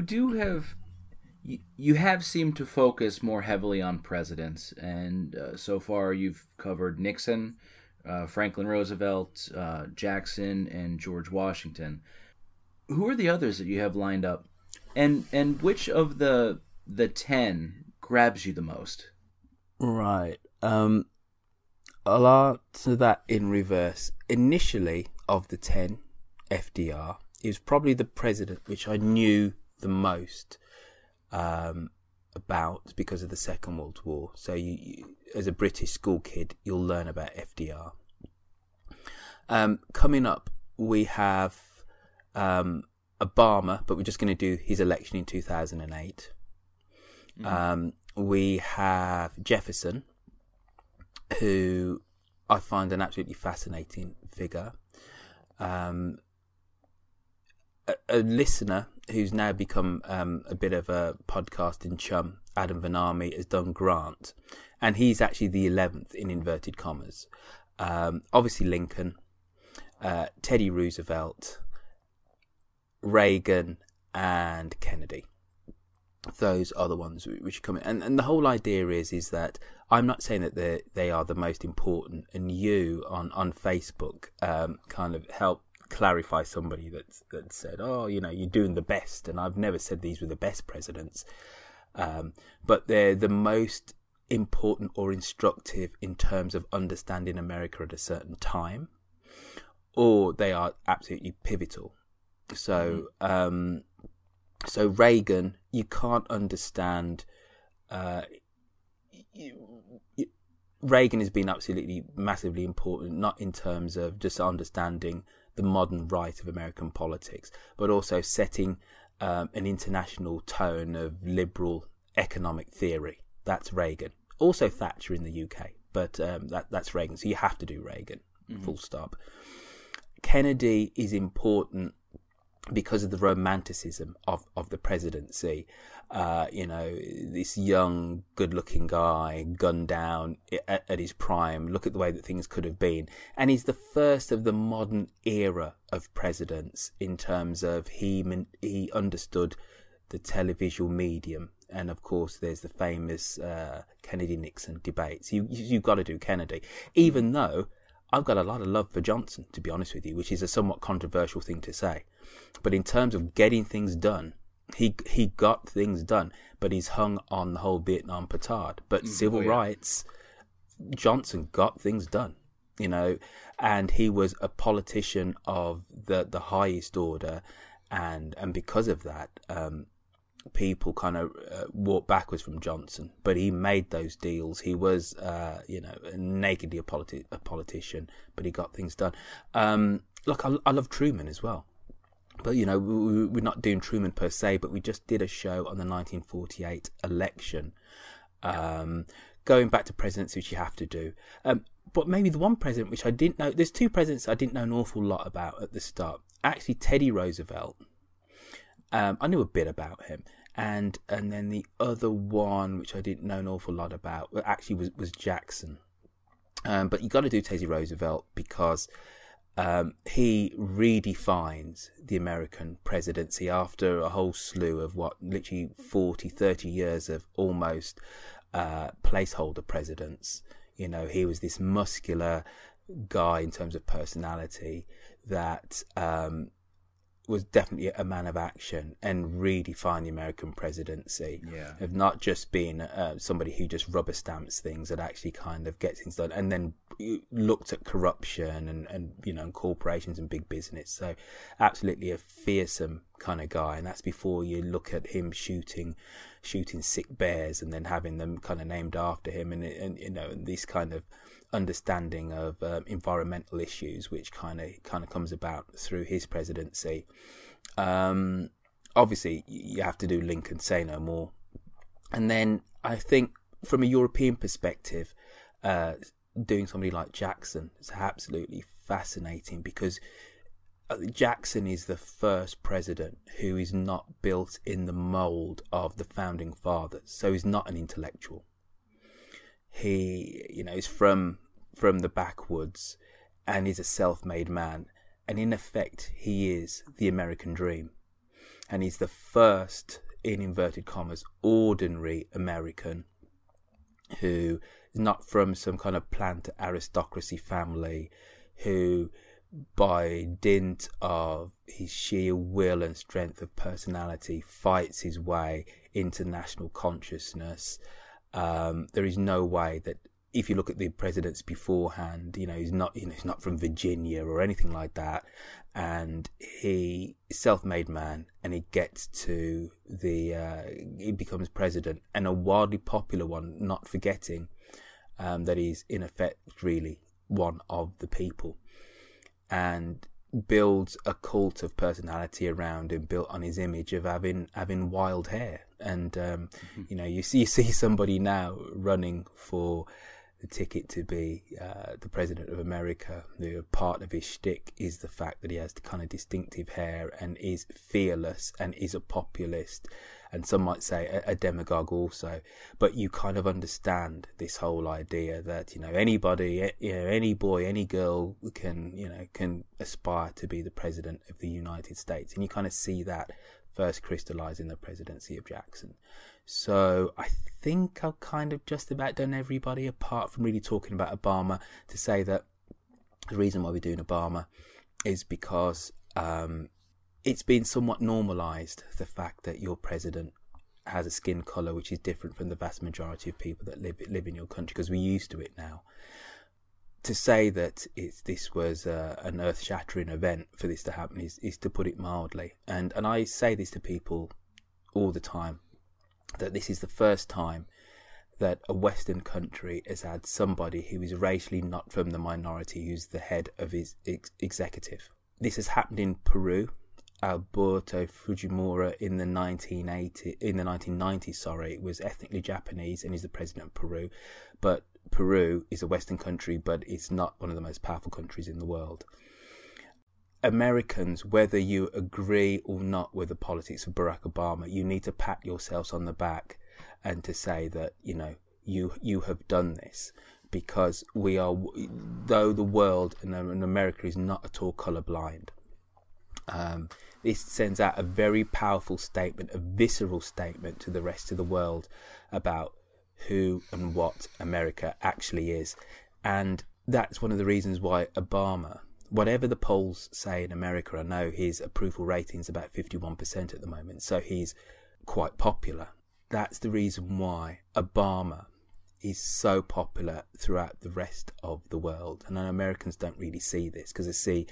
you have seemed to focus more heavily on presidents, and so far you've covered Nixon, Franklin Roosevelt, Jackson, and George Washington. Who are the others that you have lined up, and which of the 10 grabs you the most? Right. I'll answer that in reverse. Initially, of the 10, FDR is probably the president which I knew the most about because of the Second World War. So you, as a British school kid, you'll learn about FDR. Coming up, we have Obama, but we're just going to do his election in 2008. We have Jefferson, who I find an absolutely fascinating figure. A listener who's now become a bit of a podcasting chum, Adam Vanami, has done Grant, and he's actually the 11th in inverted commas. Obviously Lincoln, Teddy Roosevelt, Reagan, and Kennedy. Those are the ones which come in. And the whole idea is that I'm not saying that they are the most important, and you on Facebook kind of help clarify somebody that said, oh, you're doing the best, and I've never said these were the best presidents, but they're the most important or instructive in terms of understanding America at a certain time, or they are absolutely pivotal. So So Reagan, you can't understand Reagan has been absolutely massively important, not in terms of just understanding the modern right of American politics, but also setting an international tone of liberal economic theory. That's Reagan. Also Thatcher in the UK, but that's Reagan. So you have to do Reagan, full stop. Kennedy is important because of the romanticism of the presidency. This young, good-looking guy, gunned down at his prime. Look at the way that things could have been. And he's the first of the modern era of presidents in terms of he understood the televisual medium. And, of course, there's the famous Kennedy-Nixon debates. You've got to do Kennedy. Even though I've got a lot of love for Johnson, to be honest with you, which is a somewhat controversial thing to say. But in terms of getting things done, he got things done, but he's hung on the whole Vietnam petard. But civil rights, Johnson got things done, and he was a politician of the highest order, and because of that, people kind of walked backwards from Johnson. But he made those deals. He was, nakedly a politician, but he got things done. Look, I love Truman as well. But, we're not doing Truman per se, but we just did a show on the 1948 election. Going back to presidents, which you have to do. But maybe the one president which I didn't know, there's two presidents I didn't know an awful lot about at the start. Actually, Teddy Roosevelt. I knew a bit about him. And then the other one, which I didn't know an awful lot about, actually was Jackson. But you got to do Teddy Roosevelt because he redefines the American presidency after a whole slew of literally 40, 30 years of almost placeholder presidents. He was this muscular guy in terms of personality that was definitely a man of action and redefined the American presidency of not just being somebody who just rubber stamps things, that actually kind of gets things done, and then looked at corruption and corporations and big business. So absolutely a fearsome kind of guy, and that's before you look at him shooting sick bears and then having them kind of named after him, and this kind of understanding of environmental issues, which kind of comes about through his presidency. Obviously, you have to do Lincoln, Say No More, and then I think from a European perspective, doing somebody like Jackson is absolutely fascinating because Jackson is the first president who is not built in the mold of the founding fathers, so he's not an intellectual. He, is from the backwoods, and he's a self-made man, and in effect, he is the American dream, and he's the first, in inverted commas, ordinary American who is not from some kind of planned aristocracy family, who, by dint of his sheer will and strength of personality, fights his way into national consciousness. There is no way that, if you look at the presidents beforehand, he's not from Virginia or anything like that, and he is a self-made man, and he gets to he becomes president, and a wildly popular one, not forgetting that he's in effect really one of the people, and builds a cult of personality around him, built on his image of having wild hair. And you see somebody now running for the ticket to be the president of America. The part of his shtick is the fact that he has the kind of distinctive hair and is fearless and is a populist, and some might say a demagogue also. But you kind of understand this whole idea that anybody, any boy, any girl can aspire to be the president of the United States, and you kind of see that first crystallized in the presidency of Jackson. So I think I've kind of just about done everybody, apart from really talking about Obama, to say that the reason why we're doing Obama is because it's been somewhat normalized, the fact that your president has a skin color which is different from the vast majority of people that live in your country, because we're used to it now. To say that this was an earth-shattering event for this to happen is to put it mildly. And I say this to people all the time, that this is the first time that a Western country has had somebody who is racially not from the minority who's the head of his executive. This has happened in Peru. Alberto Fujimori in the 1990s, was ethnically Japanese and he's the president of Peru. But Peru is a Western country, but it's not one of the most powerful countries in the world. Americans, whether you agree or not with the politics of Barack Obama, you need to pat yourselves on the back and to say that, you have done this, because we are, though the world and America is not at all colourblind. This sends out a very powerful statement, a visceral statement to the rest of the world about who and what America actually is. And that's one of the reasons why Obama, whatever the polls say in America, I know his approval rating is about 51% at the moment, so he's quite popular. That's the reason why Obama is so popular throughout the rest of the world. And Americans don't really see this, because they see,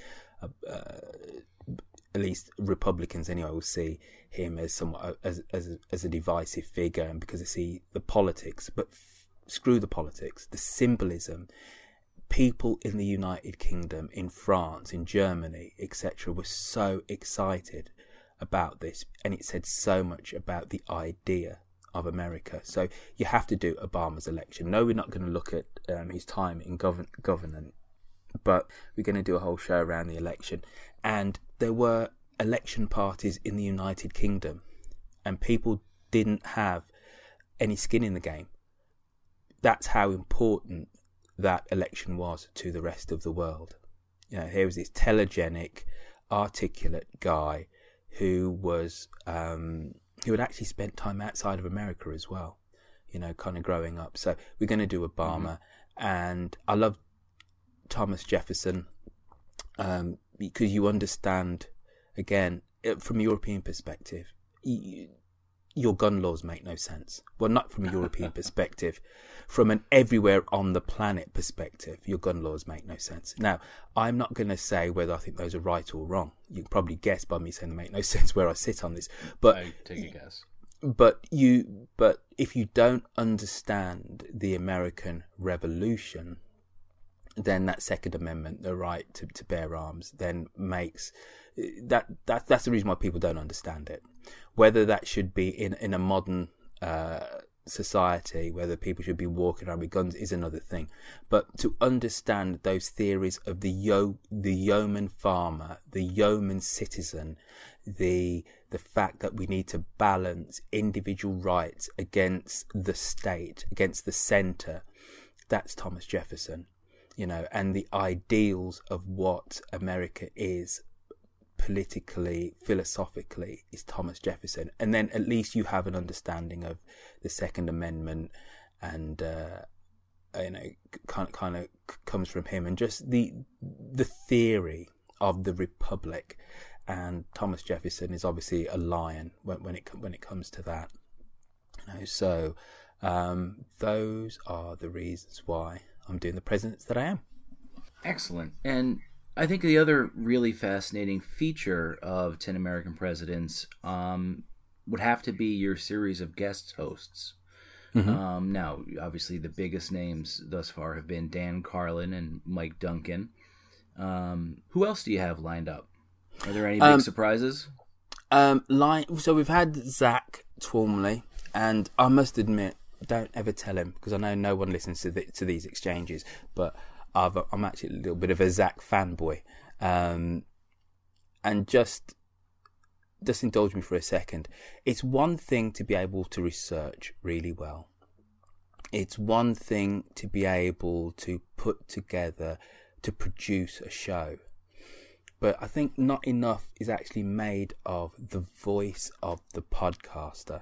at least Republicans anyway, will see him as somewhat as a divisive figure, and because they see the politics. But screw the politics, the symbolism. People in the United Kingdom, in France, in Germany, etc., were so excited about this, and it said so much about the idea of America. So you have to do Obama's election. No, we're not going to look at his time in government, but we're going to do a whole show around the election. And there were election parties in the United Kingdom, and people didn't have any skin in the game. That's how important that election was to the rest of the world. Here was this telegenic, articulate guy who was who had actually spent time outside of America as well, kind of growing up. So we're going to do Obama, and I love Thomas Jefferson, because you understand, again, from a European perspective, your gun laws make no sense. Well, not from a European perspective. From an everywhere on the planet perspective, your gun laws make no sense. Now, I'm not going to say whether I think those are right or wrong. You can probably guess by me saying they make no sense where I sit on this. But I take a guess. But if you don't understand the American Revolution, then that Second Amendment, the right to bear arms, then makes that's the reason why people don't understand it. Whether that should be in a modern society, whether people should be walking around with guns, is another thing. But to understand those theories of the yeoman farmer, the yeoman citizen, the fact that we need to balance individual rights against the state, against the centre, that's Thomas Jefferson. And the ideals of what America is politically, philosophically, is Thomas Jefferson. And then at least you have an understanding of the Second Amendment, and kind of comes from him, and just the theory of the Republic. And Thomas Jefferson is obviously a lion when it comes to that. So those are the reasons why I'm doing the presidents that I am. Excellent. And I think the other really fascinating feature of 10 American Presidents would have to be your series of guest hosts. Mm-hmm. Now, obviously, the biggest names thus far have been Dan Carlin and Mike Duncan. Who else do you have lined up? Are there any big surprises? So we've had Zach Twomley, and I must admit, don't ever tell him, because I know no one listens to these exchanges, but I'm actually a little bit of a Zach fanboy, and just indulge me for a second. It's one thing to be able to research really well. It's one thing to be able to put together, to produce a show. But I think not enough is actually made of the voice of the podcaster.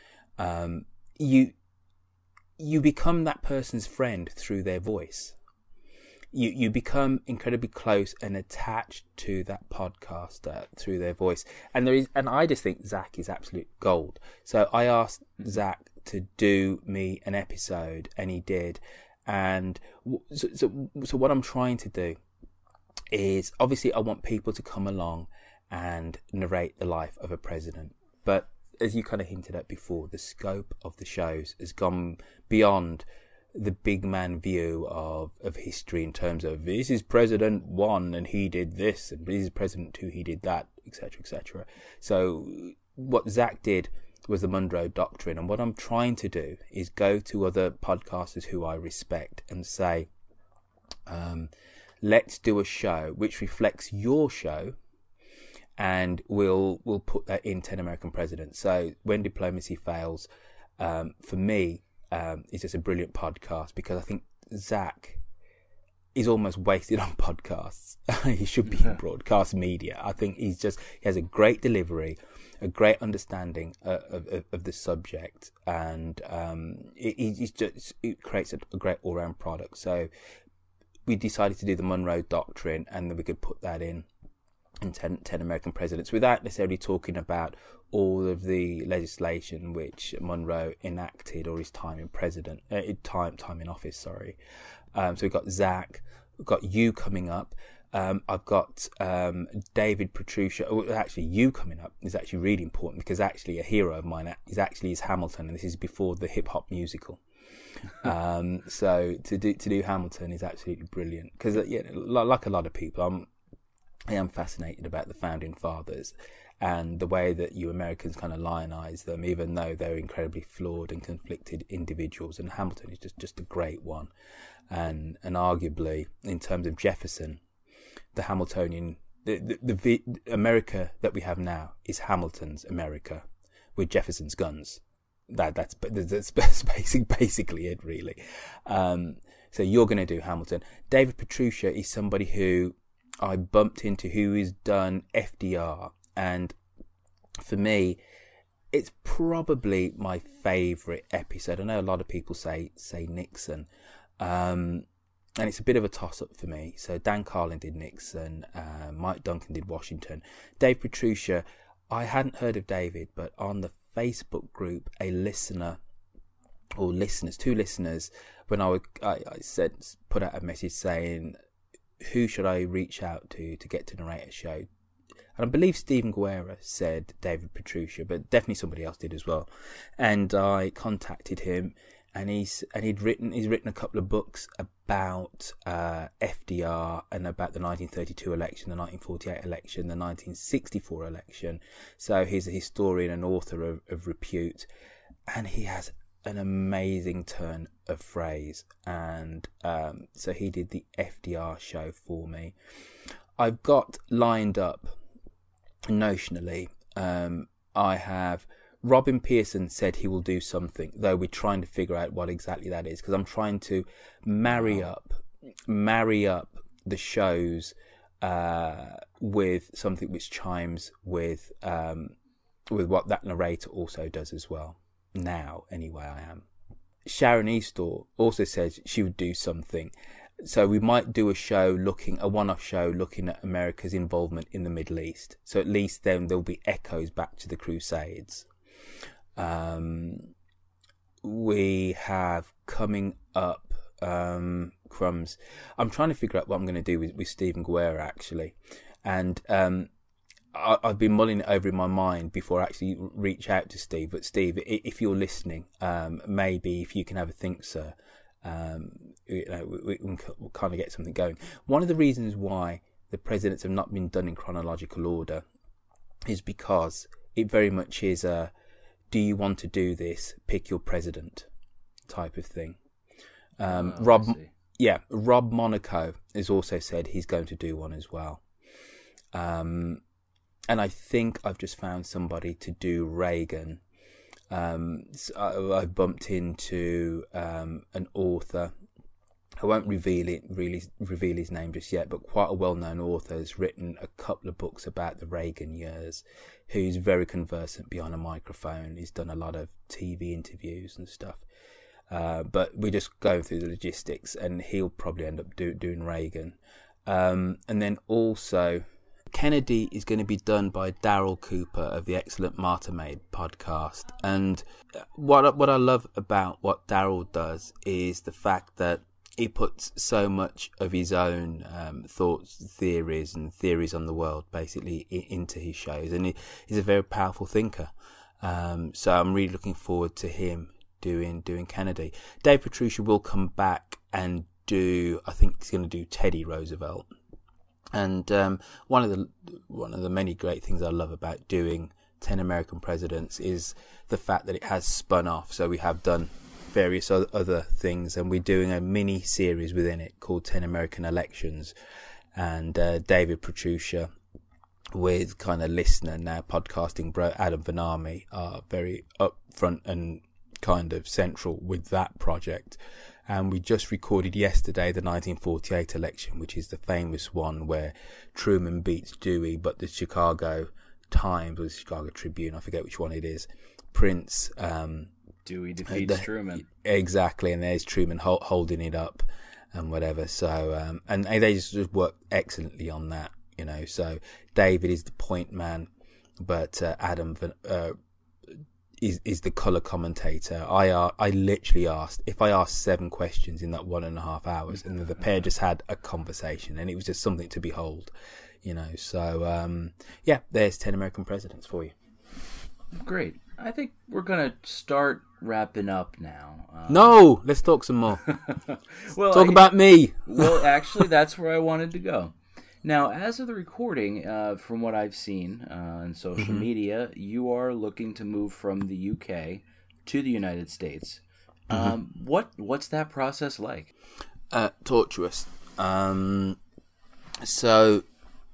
You become that person's friend through their voice. You become incredibly close and attached to that podcaster through their voice. And I just think Zach is absolute gold. So I asked Zach to do me an episode, and he did. And so what I'm trying to do is, obviously I want people to come along and narrate the life of a president. But as you kind of hinted at before, the scope of the shows has gone beyond the big man view of history in terms of this is President 1 and he did this, and this is President 2, he did that, etc., etc. So what Zach did was the Monroe Doctrine, and what I'm trying to do is go to other podcasters who I respect and say, let's do a show which reflects your show, and we'll put that in 10 American Presidents. So When Diplomacy Fails, for me, is just a brilliant podcast, because I think Zach is almost wasted on podcasts. He should be in broadcast media. I think he has a great delivery, a great understanding of the subject, and it creates a great all-round product. So we decided to do the Monroe Doctrine, and then we could put that in 10 American Presidents without necessarily talking about all of the legislation which Monroe enacted, or his time in time in office. Sorry. So we've got Zach, we've got you coming up. I've got David Petruccia. Well, actually, you coming up is actually really important, because actually a hero of mine is Hamilton, and this is before the hip hop musical. So to do Hamilton is absolutely brilliant, because like a lot of people, I am fascinated about the founding fathers and the way that you Americans kind of lionize them, even though they're incredibly flawed and conflicted individuals. And Hamilton is just a great one, and arguably in terms of Jefferson, the Hamiltonian, the America that we have now is Hamilton's America with Jefferson's guns. That's basically it, really. So you're going to do Hamilton. David Petruccia is somebody who I bumped into, who has done FDR, and for me, it's probably my favourite episode. I know a lot of people say Nixon, and it's a bit of a toss-up for me. So Dan Carlin did Nixon, Mike Duncan did Washington. Dave Petruccia, I hadn't heard of David, but on the Facebook group, a listener, or listeners, two listeners, when I put out a message saying, who should I reach out to get to narrate a show? And I believe Stephen Guerra said David Petruccia, but definitely somebody else did as well. And I contacted him, and he's written a couple of books about FDR and about the 1932 election, the 1948 election, the 1964 election. So he's a historian and author of repute, and he has an amazing turn of phrase, and so he did the FDR show for me. I've got lined up notionally, I have Robin Pearson said he will do something, though we're trying to figure out what exactly that is, because I'm trying to marry up the shows with something which chimes with what that narrator also does as well. Now, anyway, I am. Sharon Eastaugh also says she would do something. So we might do a one-off show looking at America's involvement in the Middle East. So at least then there'll be echoes back to the Crusades. We have coming up, crumbs. I'm trying to figure out what I'm going to do with Stephen Guerra, actually. And I've been mulling it over in my mind before I actually reach out to Steve. But Steve, if you're listening, maybe if you can have a think, sir, we can kind of get something going. One of the reasons why the presidents have not been done in chronological order is because it very much is a do you want to do this, pick your president type of thing. Rob Monaco has also said he's going to do one as well. And I think I've just found somebody to do Reagan. I bumped into an author. I won't reveal his name just yet, but quite a well-known author has written a couple of books about the Reagan years, who's very conversant behind a microphone. He's done a lot of TV interviews and stuff. But we're just going through the logistics, and he'll probably end up doing Reagan. And then also, Kennedy is going to be done by Daryl Cooper of the excellent Martha Maid podcast. And what I love about what Daryl does is the fact that he puts so much of his own thoughts, theories on the world basically into his shows, and he's a very powerful thinker. So I'm really looking forward to him doing Kennedy. Dave Petruccia will come back and I think he's going to do Teddy Roosevelt. And one of the many great things I love about doing 10 American Presidents is the fact that it has spun off. So we have done various other things, and we're doing a mini series within it called 10 American Elections. And David Petruccia, with kind of listener now podcasting bro Adam Vanami, are very upfront and kind of central with that project. And we just recorded yesterday the 1948 election, which is the famous one where Truman beats Dewey, but the Chicago Times or the Chicago Tribune, I forget which one it is, prints Dewey defeats Truman. Exactly, and there's Truman holding it up and whatever. So and they just work excellently on that, you know. So David is the point man, but Adam is the colour commentator. I literally asked, if I asked 7 questions in that 1.5 hours, and the pair just had a conversation, and it was just something to behold, you know. So yeah, there's 10 American Presidents for you. Great. I think we're gonna start wrapping up now. No, let's talk some more. Well, talk about me. Well, actually, that's where I wanted to go. Now, as of the recording, from what I've seen on social media, you are looking to move from the UK to the United States. What's that process like? Tortuous. So,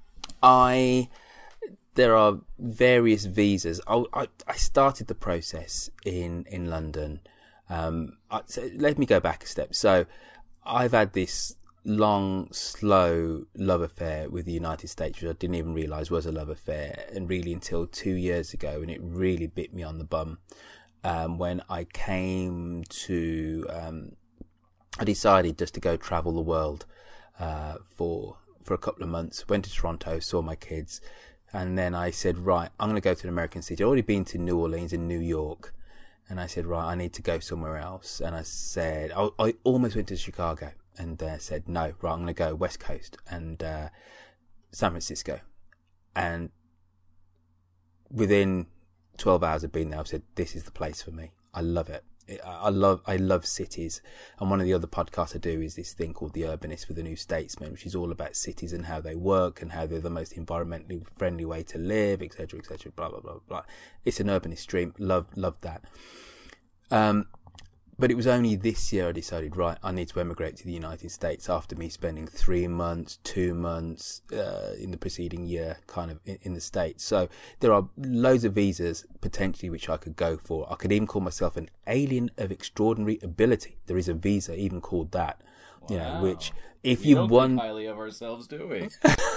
there are various visas. I started the process in London. So let me go back a step. So, I've had this long, slow love affair with the United States, which I didn't even realise was a love affair, and really until 2 years ago, and it really bit me on the bum when I came to. I decided just to go travel the world for a couple of months. Went to Toronto, saw my kids, and then I said, right, I'm going to go to an American city. I'd already been to New Orleans and New York, and I said, right, I need to go somewhere else. And I said, I almost went to Chicago. And said, no, right, I'm going to go West Coast and San Francisco. And within 12 hours of being there, I said, this is the place for me. I love it. I love cities. And one of the other podcasts I do is this thing called The Urbanist with the New Statesman, which is all about cities and how they work and how they're the most environmentally friendly way to live, etc., blah, blah, blah, blah. It's an urbanist stream. Love that. But it was only this year I decided, right, I need to emigrate to the United States after me spending 3 months, 2 months in the preceding year kind of in the States. So there are loads of visas potentially which I could go for. I could even call myself an alien of extraordinary ability. There is a visa even called that. Wow. You know, which if you won... think highly of ourselves, do we?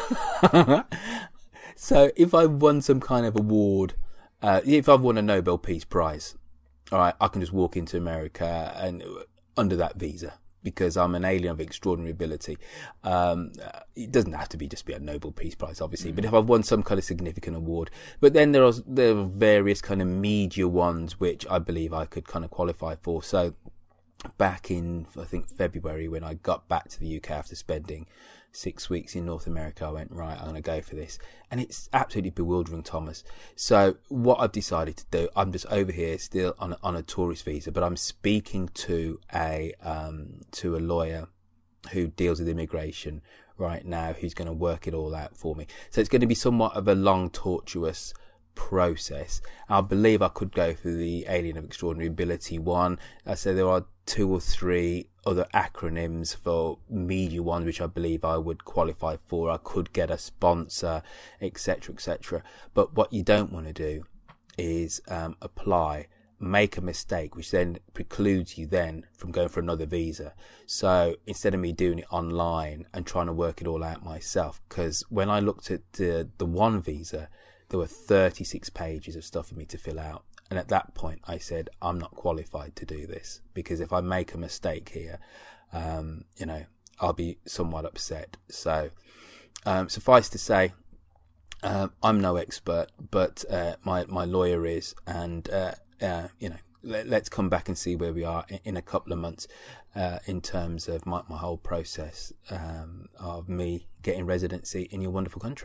So if I won some kind of award, if I've won a Nobel Peace Prize, all right, I can just walk into America and under that visa because I'm an alien of extraordinary ability. It doesn't have to be just be a Nobel Peace Prize, obviously, but if I've won some kind of significant award. But then there are various kind of media ones which I believe I could kind of qualify for. So back in, I think, February, when I got back to the UK after spending 6 weeks in North America, I went, right, I'm going to go for this. And it's absolutely bewildering, Thomas. So what I've decided to do, I'm just over here still on a tourist visa, but I'm speaking to a lawyer who deals with immigration right now, who's going to work it all out for me. So it's going to be somewhat of a long, tortuous process. I believe I could go for the alien of extraordinary ability one. I said there are 2 or 3 other acronyms for media ones which I believe I would qualify for. I could get a sponsor, etc. But what you don't want to do is apply, make a mistake, which then precludes you then from going for another visa. So instead of me doing it online and trying to work it all out myself, because when I looked at the one visa, there were 36 pages of stuff for me to fill out. And at that point, I said, I'm not qualified to do this, because if I make a mistake here, I'll be somewhat upset. So suffice to say, I'm no expert, but my lawyer is. And, let's come back and see where we are in a couple of months in terms of my whole process of me getting residency in your wonderful country.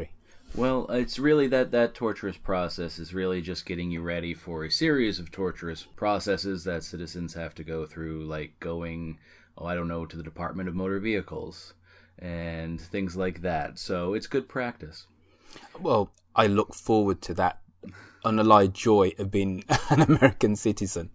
Well, it's really that torturous process is really just getting you ready for a series of torturous processes that citizens have to go through, like going, to the Department of Motor Vehicles and things like that. So it's good practice. Well, I look forward to that unalloyed joy of being an American citizen.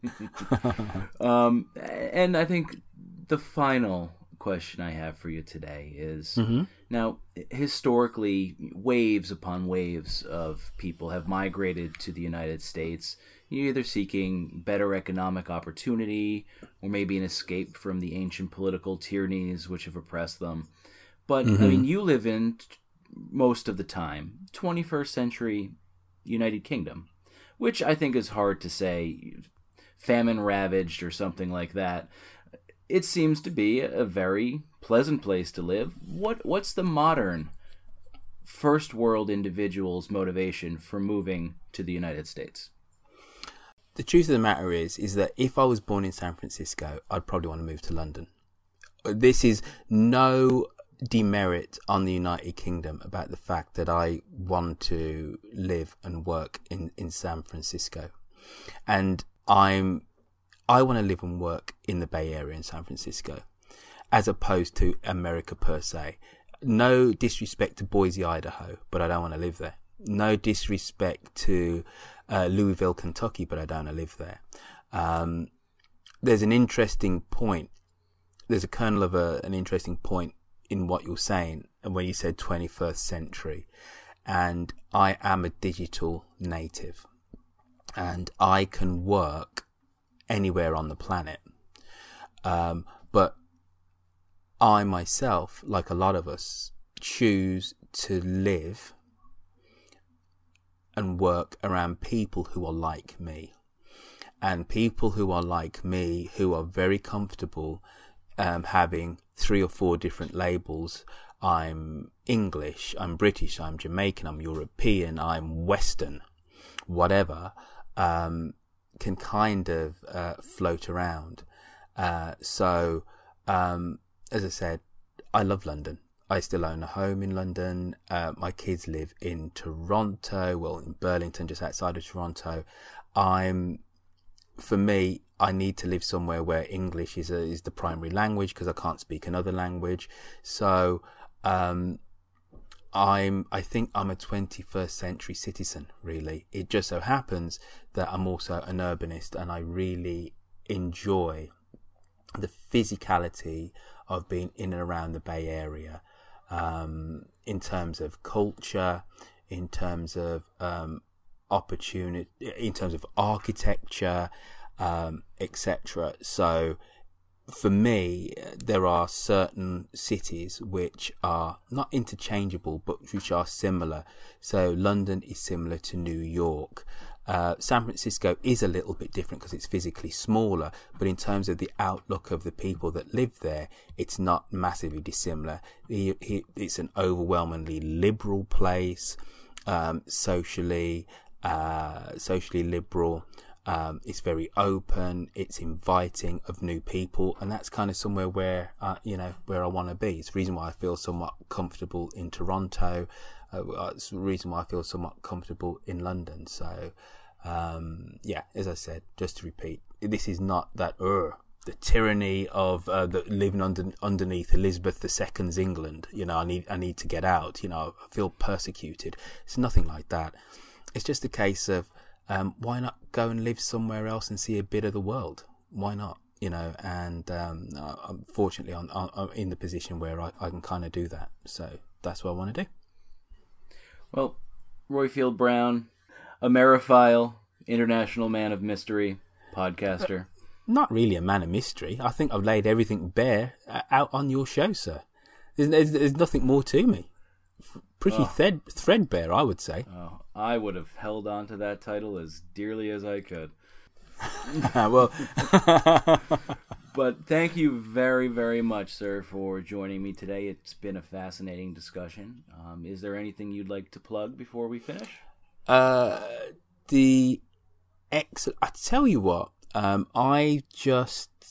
And I think the final question I have for you today is, now, historically, waves upon waves of people have migrated to the United States, either seeking better economic opportunity or maybe an escape from the ancient political tyrannies which have oppressed them. But, I mean, you live in, most of the time, 21st century United Kingdom, which I think is hard to say, famine-ravaged or something like that. It seems to be a very pleasant place to live. What's the modern first world individual's motivation for moving to the United States? The truth of the matter is that if I was born in San Francisco, I'd probably want to move to London. This is no demerit on the United Kingdom about the fact that I want to live and work in San Francisco. And I want to live and work in the Bay Area in San Francisco, as opposed to America per se. No disrespect to Boise, Idaho, but I don't want to live there. No disrespect to Louisville, Kentucky, but I don't want to live there. There's an interesting point. There's a kernel of an interesting point in what you're saying when you said 21st century. And I am a digital native. And I can work anywhere on the planet. But I myself, like a lot of us, choose to live and work around people who are like me. And people who are like me, who are very comfortable having 3 or 4 different labels. I'm English, I'm British, I'm Jamaican, I'm European, I'm Western, whatever, can kind of float around. So as I said, I love London. I still own a home in London. My kids live in Toronto, well, in Burlington, just outside of Toronto. For me, I need to live somewhere where English is the primary language, because I can't speak another language. So I think I'm a 21st century citizen, really. It just so happens that I'm also an urbanist, and I really enjoy the physicality of being in and around the Bay Area, in terms of culture, in terms of opportunity, in terms of architecture, etc. So for me, there are certain cities which are not interchangeable, but which are similar. So London is similar to New York. San Francisco is a little bit different because it's physically smaller, but in terms of the outlook of the people that live there, it's not massively dissimilar. It's an overwhelmingly liberal place, socially liberal. It's very open, it's inviting of new people, and that's kind of somewhere where where I want to be. It's the reason why I feel somewhat comfortable in Toronto. It's the reason why I feel somewhat comfortable in London. So as I said, just to repeat, this is not that the tyranny of living underneath Elizabeth II's England. I need to get out. I feel persecuted. It's nothing like that. It's just a case of why not go and live somewhere else and see a bit of the world? Why not? Unfortunately, I'm in the position where I can kind of do that. So that's what I want to do. Well, Roifield Brown, Ameriphile, international man of mystery, podcaster. Not really a man of mystery. I think I've laid everything bare out on your show, sir. There's nothing more to me. Pretty threadbare, I would say. Oh, I would have held on to that title as dearly as I could. Well, but thank you very, very much, sir, for joining me today. It's been a fascinating discussion. Is there anything you'd like to plug before we finish? I tell you what, I just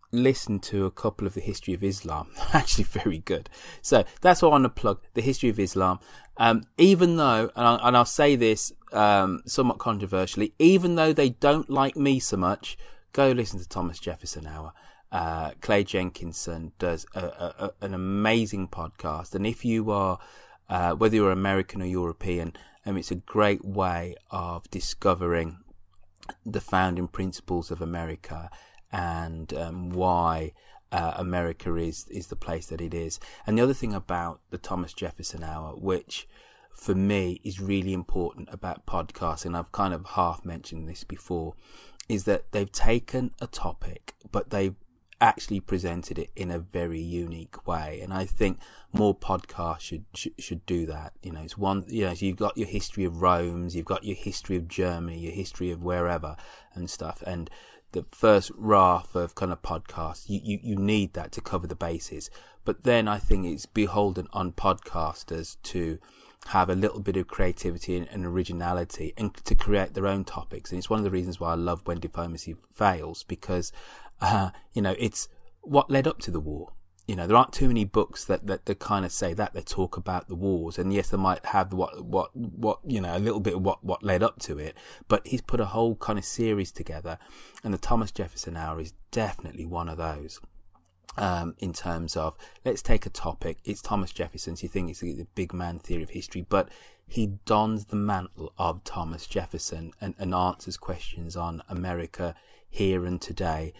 listened to a couple of the History of Islam. Actually very good. So that's what I want to plug, the History of Islam. Even though, and I'll say this somewhat controversially, even though they don't like me so much, go listen to Thomas Jefferson Hour. Clay Jenkinson does an amazing podcast, and if you are whether you're American or European, it's a great way of discovering the founding principles of America and why America is the place that it is. And the other thing about the Thomas Jefferson Hour, which for me is really important about podcasts, and I've kind of half mentioned this before, is that they've taken a topic, but they've actually presented it in a very unique way. And I think more podcasts should do that. It's one, so you've got your history of Rome, you've got your history of Germany, your history of wherever and stuff. And the first raft of kind of podcasts, you need that to cover the bases. But then I think it's beholden on podcasters to have a little bit of creativity and originality and to create their own topics. And it's one of the reasons why I love When Diplomacy Fails, because it's what led up to the war. There aren't too many books that kind of say that. They talk about the wars, and yes, they might have what a little bit of what led up to it, but he's put a whole kind of series together, and the Thomas Jefferson Hour is definitely one of those. In terms of, let's take a topic, it's Thomas Jefferson's, you think it's the big man theory of history, but he dons the mantle of Thomas Jefferson and answers questions on America here and today,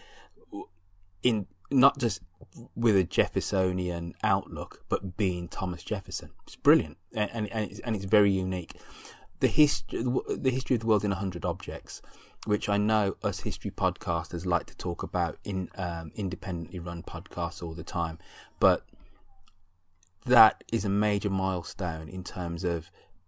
in not just with a Jeffersonian outlook, but being Thomas Jefferson. It's brilliant, and it's very unique. The history of the world in 100 objects, which I know us history podcasters like to talk about in independently run podcasts all the time, but that is a major milestone in terms of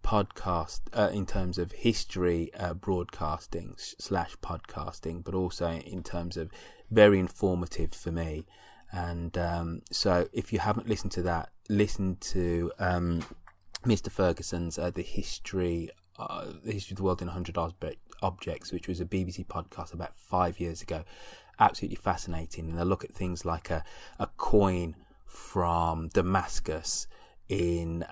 in terms of history broadcasting / podcasting, but also in terms of very informative for me. And so if you haven't listened to that, listen to Mr. Ferguson's the history of the world in 100 objects, which was a BBC podcast about 5 years ago. Absolutely fascinating. And they look at things like a coin from Damascus in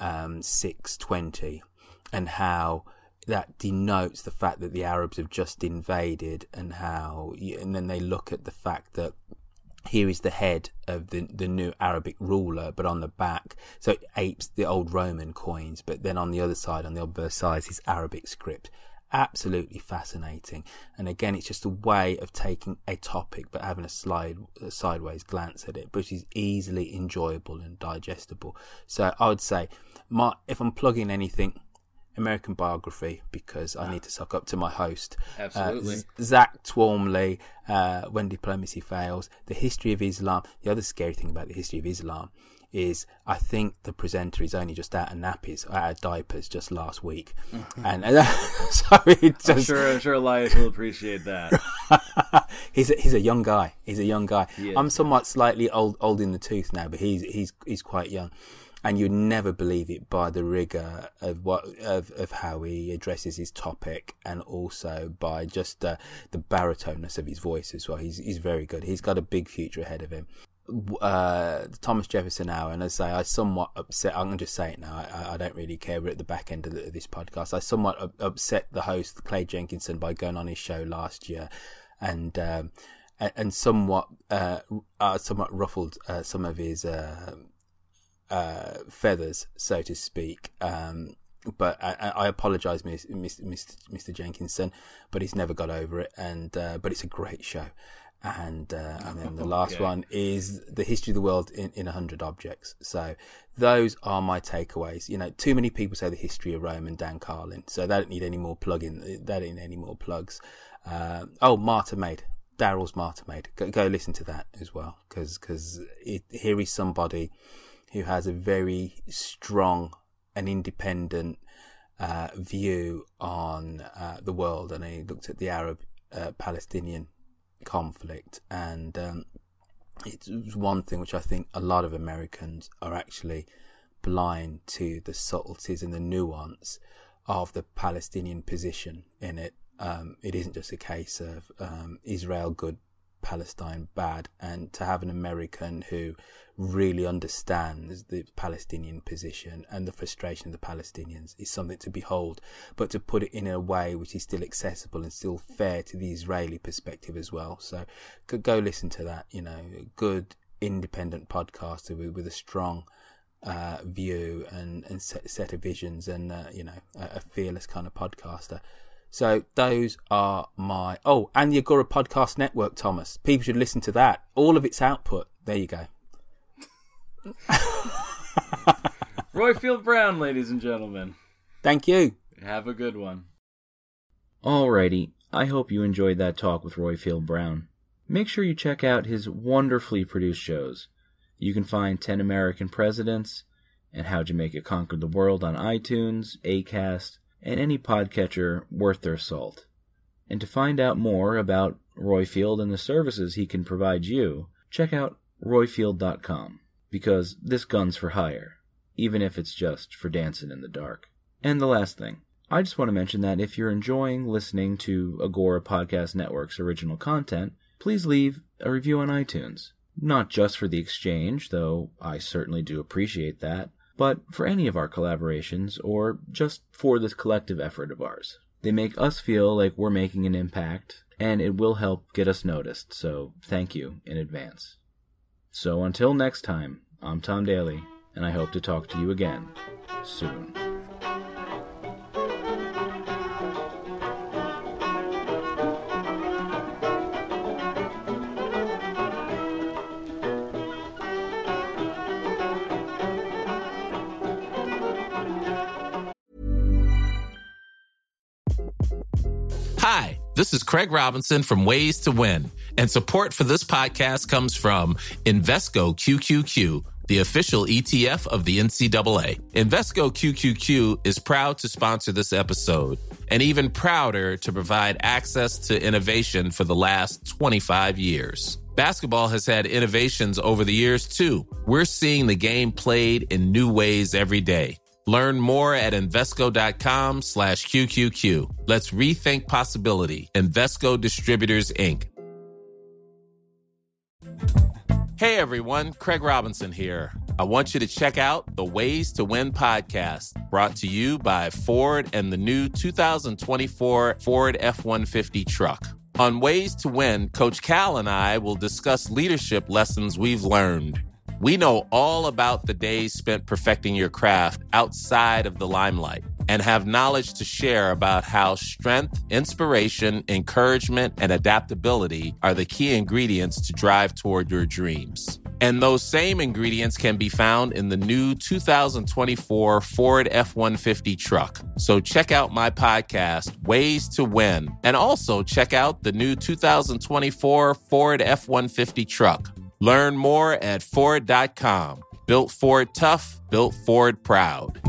620, and how that denotes the fact that the Arabs have just invaded, and then they look at the fact that here is the head of the new Arabic ruler, but on the back, so it apes the old Roman coins, but then on the other side, on the obverse side, is Arabic script. Absolutely fascinating. And again, it's just a way of taking a topic but having a sideways glance at it, which is easily enjoyable and digestible. So I would say, if I'm plugging anything, American Biography, because I need to suck up to my host. Absolutely. Zach Twomley, When Diplomacy Fails, The History of Islam. The other scary thing about The History of Islam is I think the presenter is only just out of diapers just last week. Mm-hmm. And so it's just... I'm sure Elias will appreciate that. He's a young guy. I'm somewhat slightly old in the tooth now, but he's quite young. And you'd never believe it by the rigor of how he addresses his topic, and also by just the baritoneness of his voice as well. He's very good. He's got a big future ahead of him. The Thomas Jefferson Hour, and as I say, I somewhat upset. I'm going to just say it now. I don't really care. We're at the back end of this podcast. I somewhat upset the host, Clay Jenkinson, by going on his show last year, and somewhat ruffled some of his feathers, so to speak. But I apologise, Mr. Jenkinson, but he's never got over it. And but it's a great show. And then the last one is The History of the World in 100 Objects. So those are my takeaways. Too many people say The History of Rome and Dan Carlin, so they don't need any more plugs. Martyr Maid. Daryl's Martyr Maid. Go listen to that as well, because here is somebody who has a very strong and independent view on the world, and he looked at the Arab-Palestinian conflict, and it's one thing which I think a lot of Americans are actually blind to, the subtleties and the nuance of the Palestinian position in it. It isn't just a case of Israel good, Palestine bad, and to have an American who really understands the Palestinian position and the frustration of the Palestinians is something to behold, but to put it in a way which is still accessible and still fair to the Israeli perspective as well. So go listen to that, you know, good independent podcaster with a strong view and set of visions, and you know, a fearless kind of podcaster. So those are my... Oh, and the Agora Podcast Network, Thomas. People should listen to that. All of its output. There you go. Roifield Brown, ladies and gentlemen. Thank you. Have a good one. Alrighty, I hope you enjoyed that talk with Roifield Brown. Make sure you check out his wonderfully produced shows. You can find 10 American Presidents and How Jamaica Conquered the World on iTunes, Acast, and any podcatcher worth their salt. And to find out more about Roifield and the services he can provide you, check out roifield.com, because this gun's for hire, even if it's just for dancing in the dark. And the last thing, I just want to mention that if you're enjoying listening to Agora Podcast Network's original content, please leave a review on iTunes. Not just for the exchange, though I certainly do appreciate that, but for any of our collaborations, or just for this collective effort of ours. They make us feel like we're making an impact, and it will help get us noticed, so thank you in advance. So until next time, I'm Tom Daly, and I hope to talk to you again soon. Hi, this is Craig Robinson from Ways to Win, and support for this podcast comes from Invesco QQQ, the official ETF of the NCAA. Invesco QQQ is proud to sponsor this episode, and even prouder to provide access to innovation for the last 25 years. Basketball has had innovations over the years, too. We're seeing the game played in new ways every day. Learn more at Invesco.com/QQQ. Let's rethink possibility. Invesco Distributors, Inc. Hey everyone, Craig Robinson here. I want you to check out the Ways to Win podcast, brought to you by Ford and the new 2024 Ford F-150 truck. On Ways to Win, Coach Cal and I will discuss leadership lessons we've learned. We know all about the days spent perfecting your craft outside of the limelight, and have knowledge to share about how strength, inspiration, encouragement, and adaptability are the key ingredients to drive toward your dreams. And those same ingredients can be found in the new 2024 Ford F-150 truck. So check out my podcast, Ways to Win, and also check out the new 2024 Ford F-150 truck. Learn more at Ford.com. Built Ford tough, built Ford proud.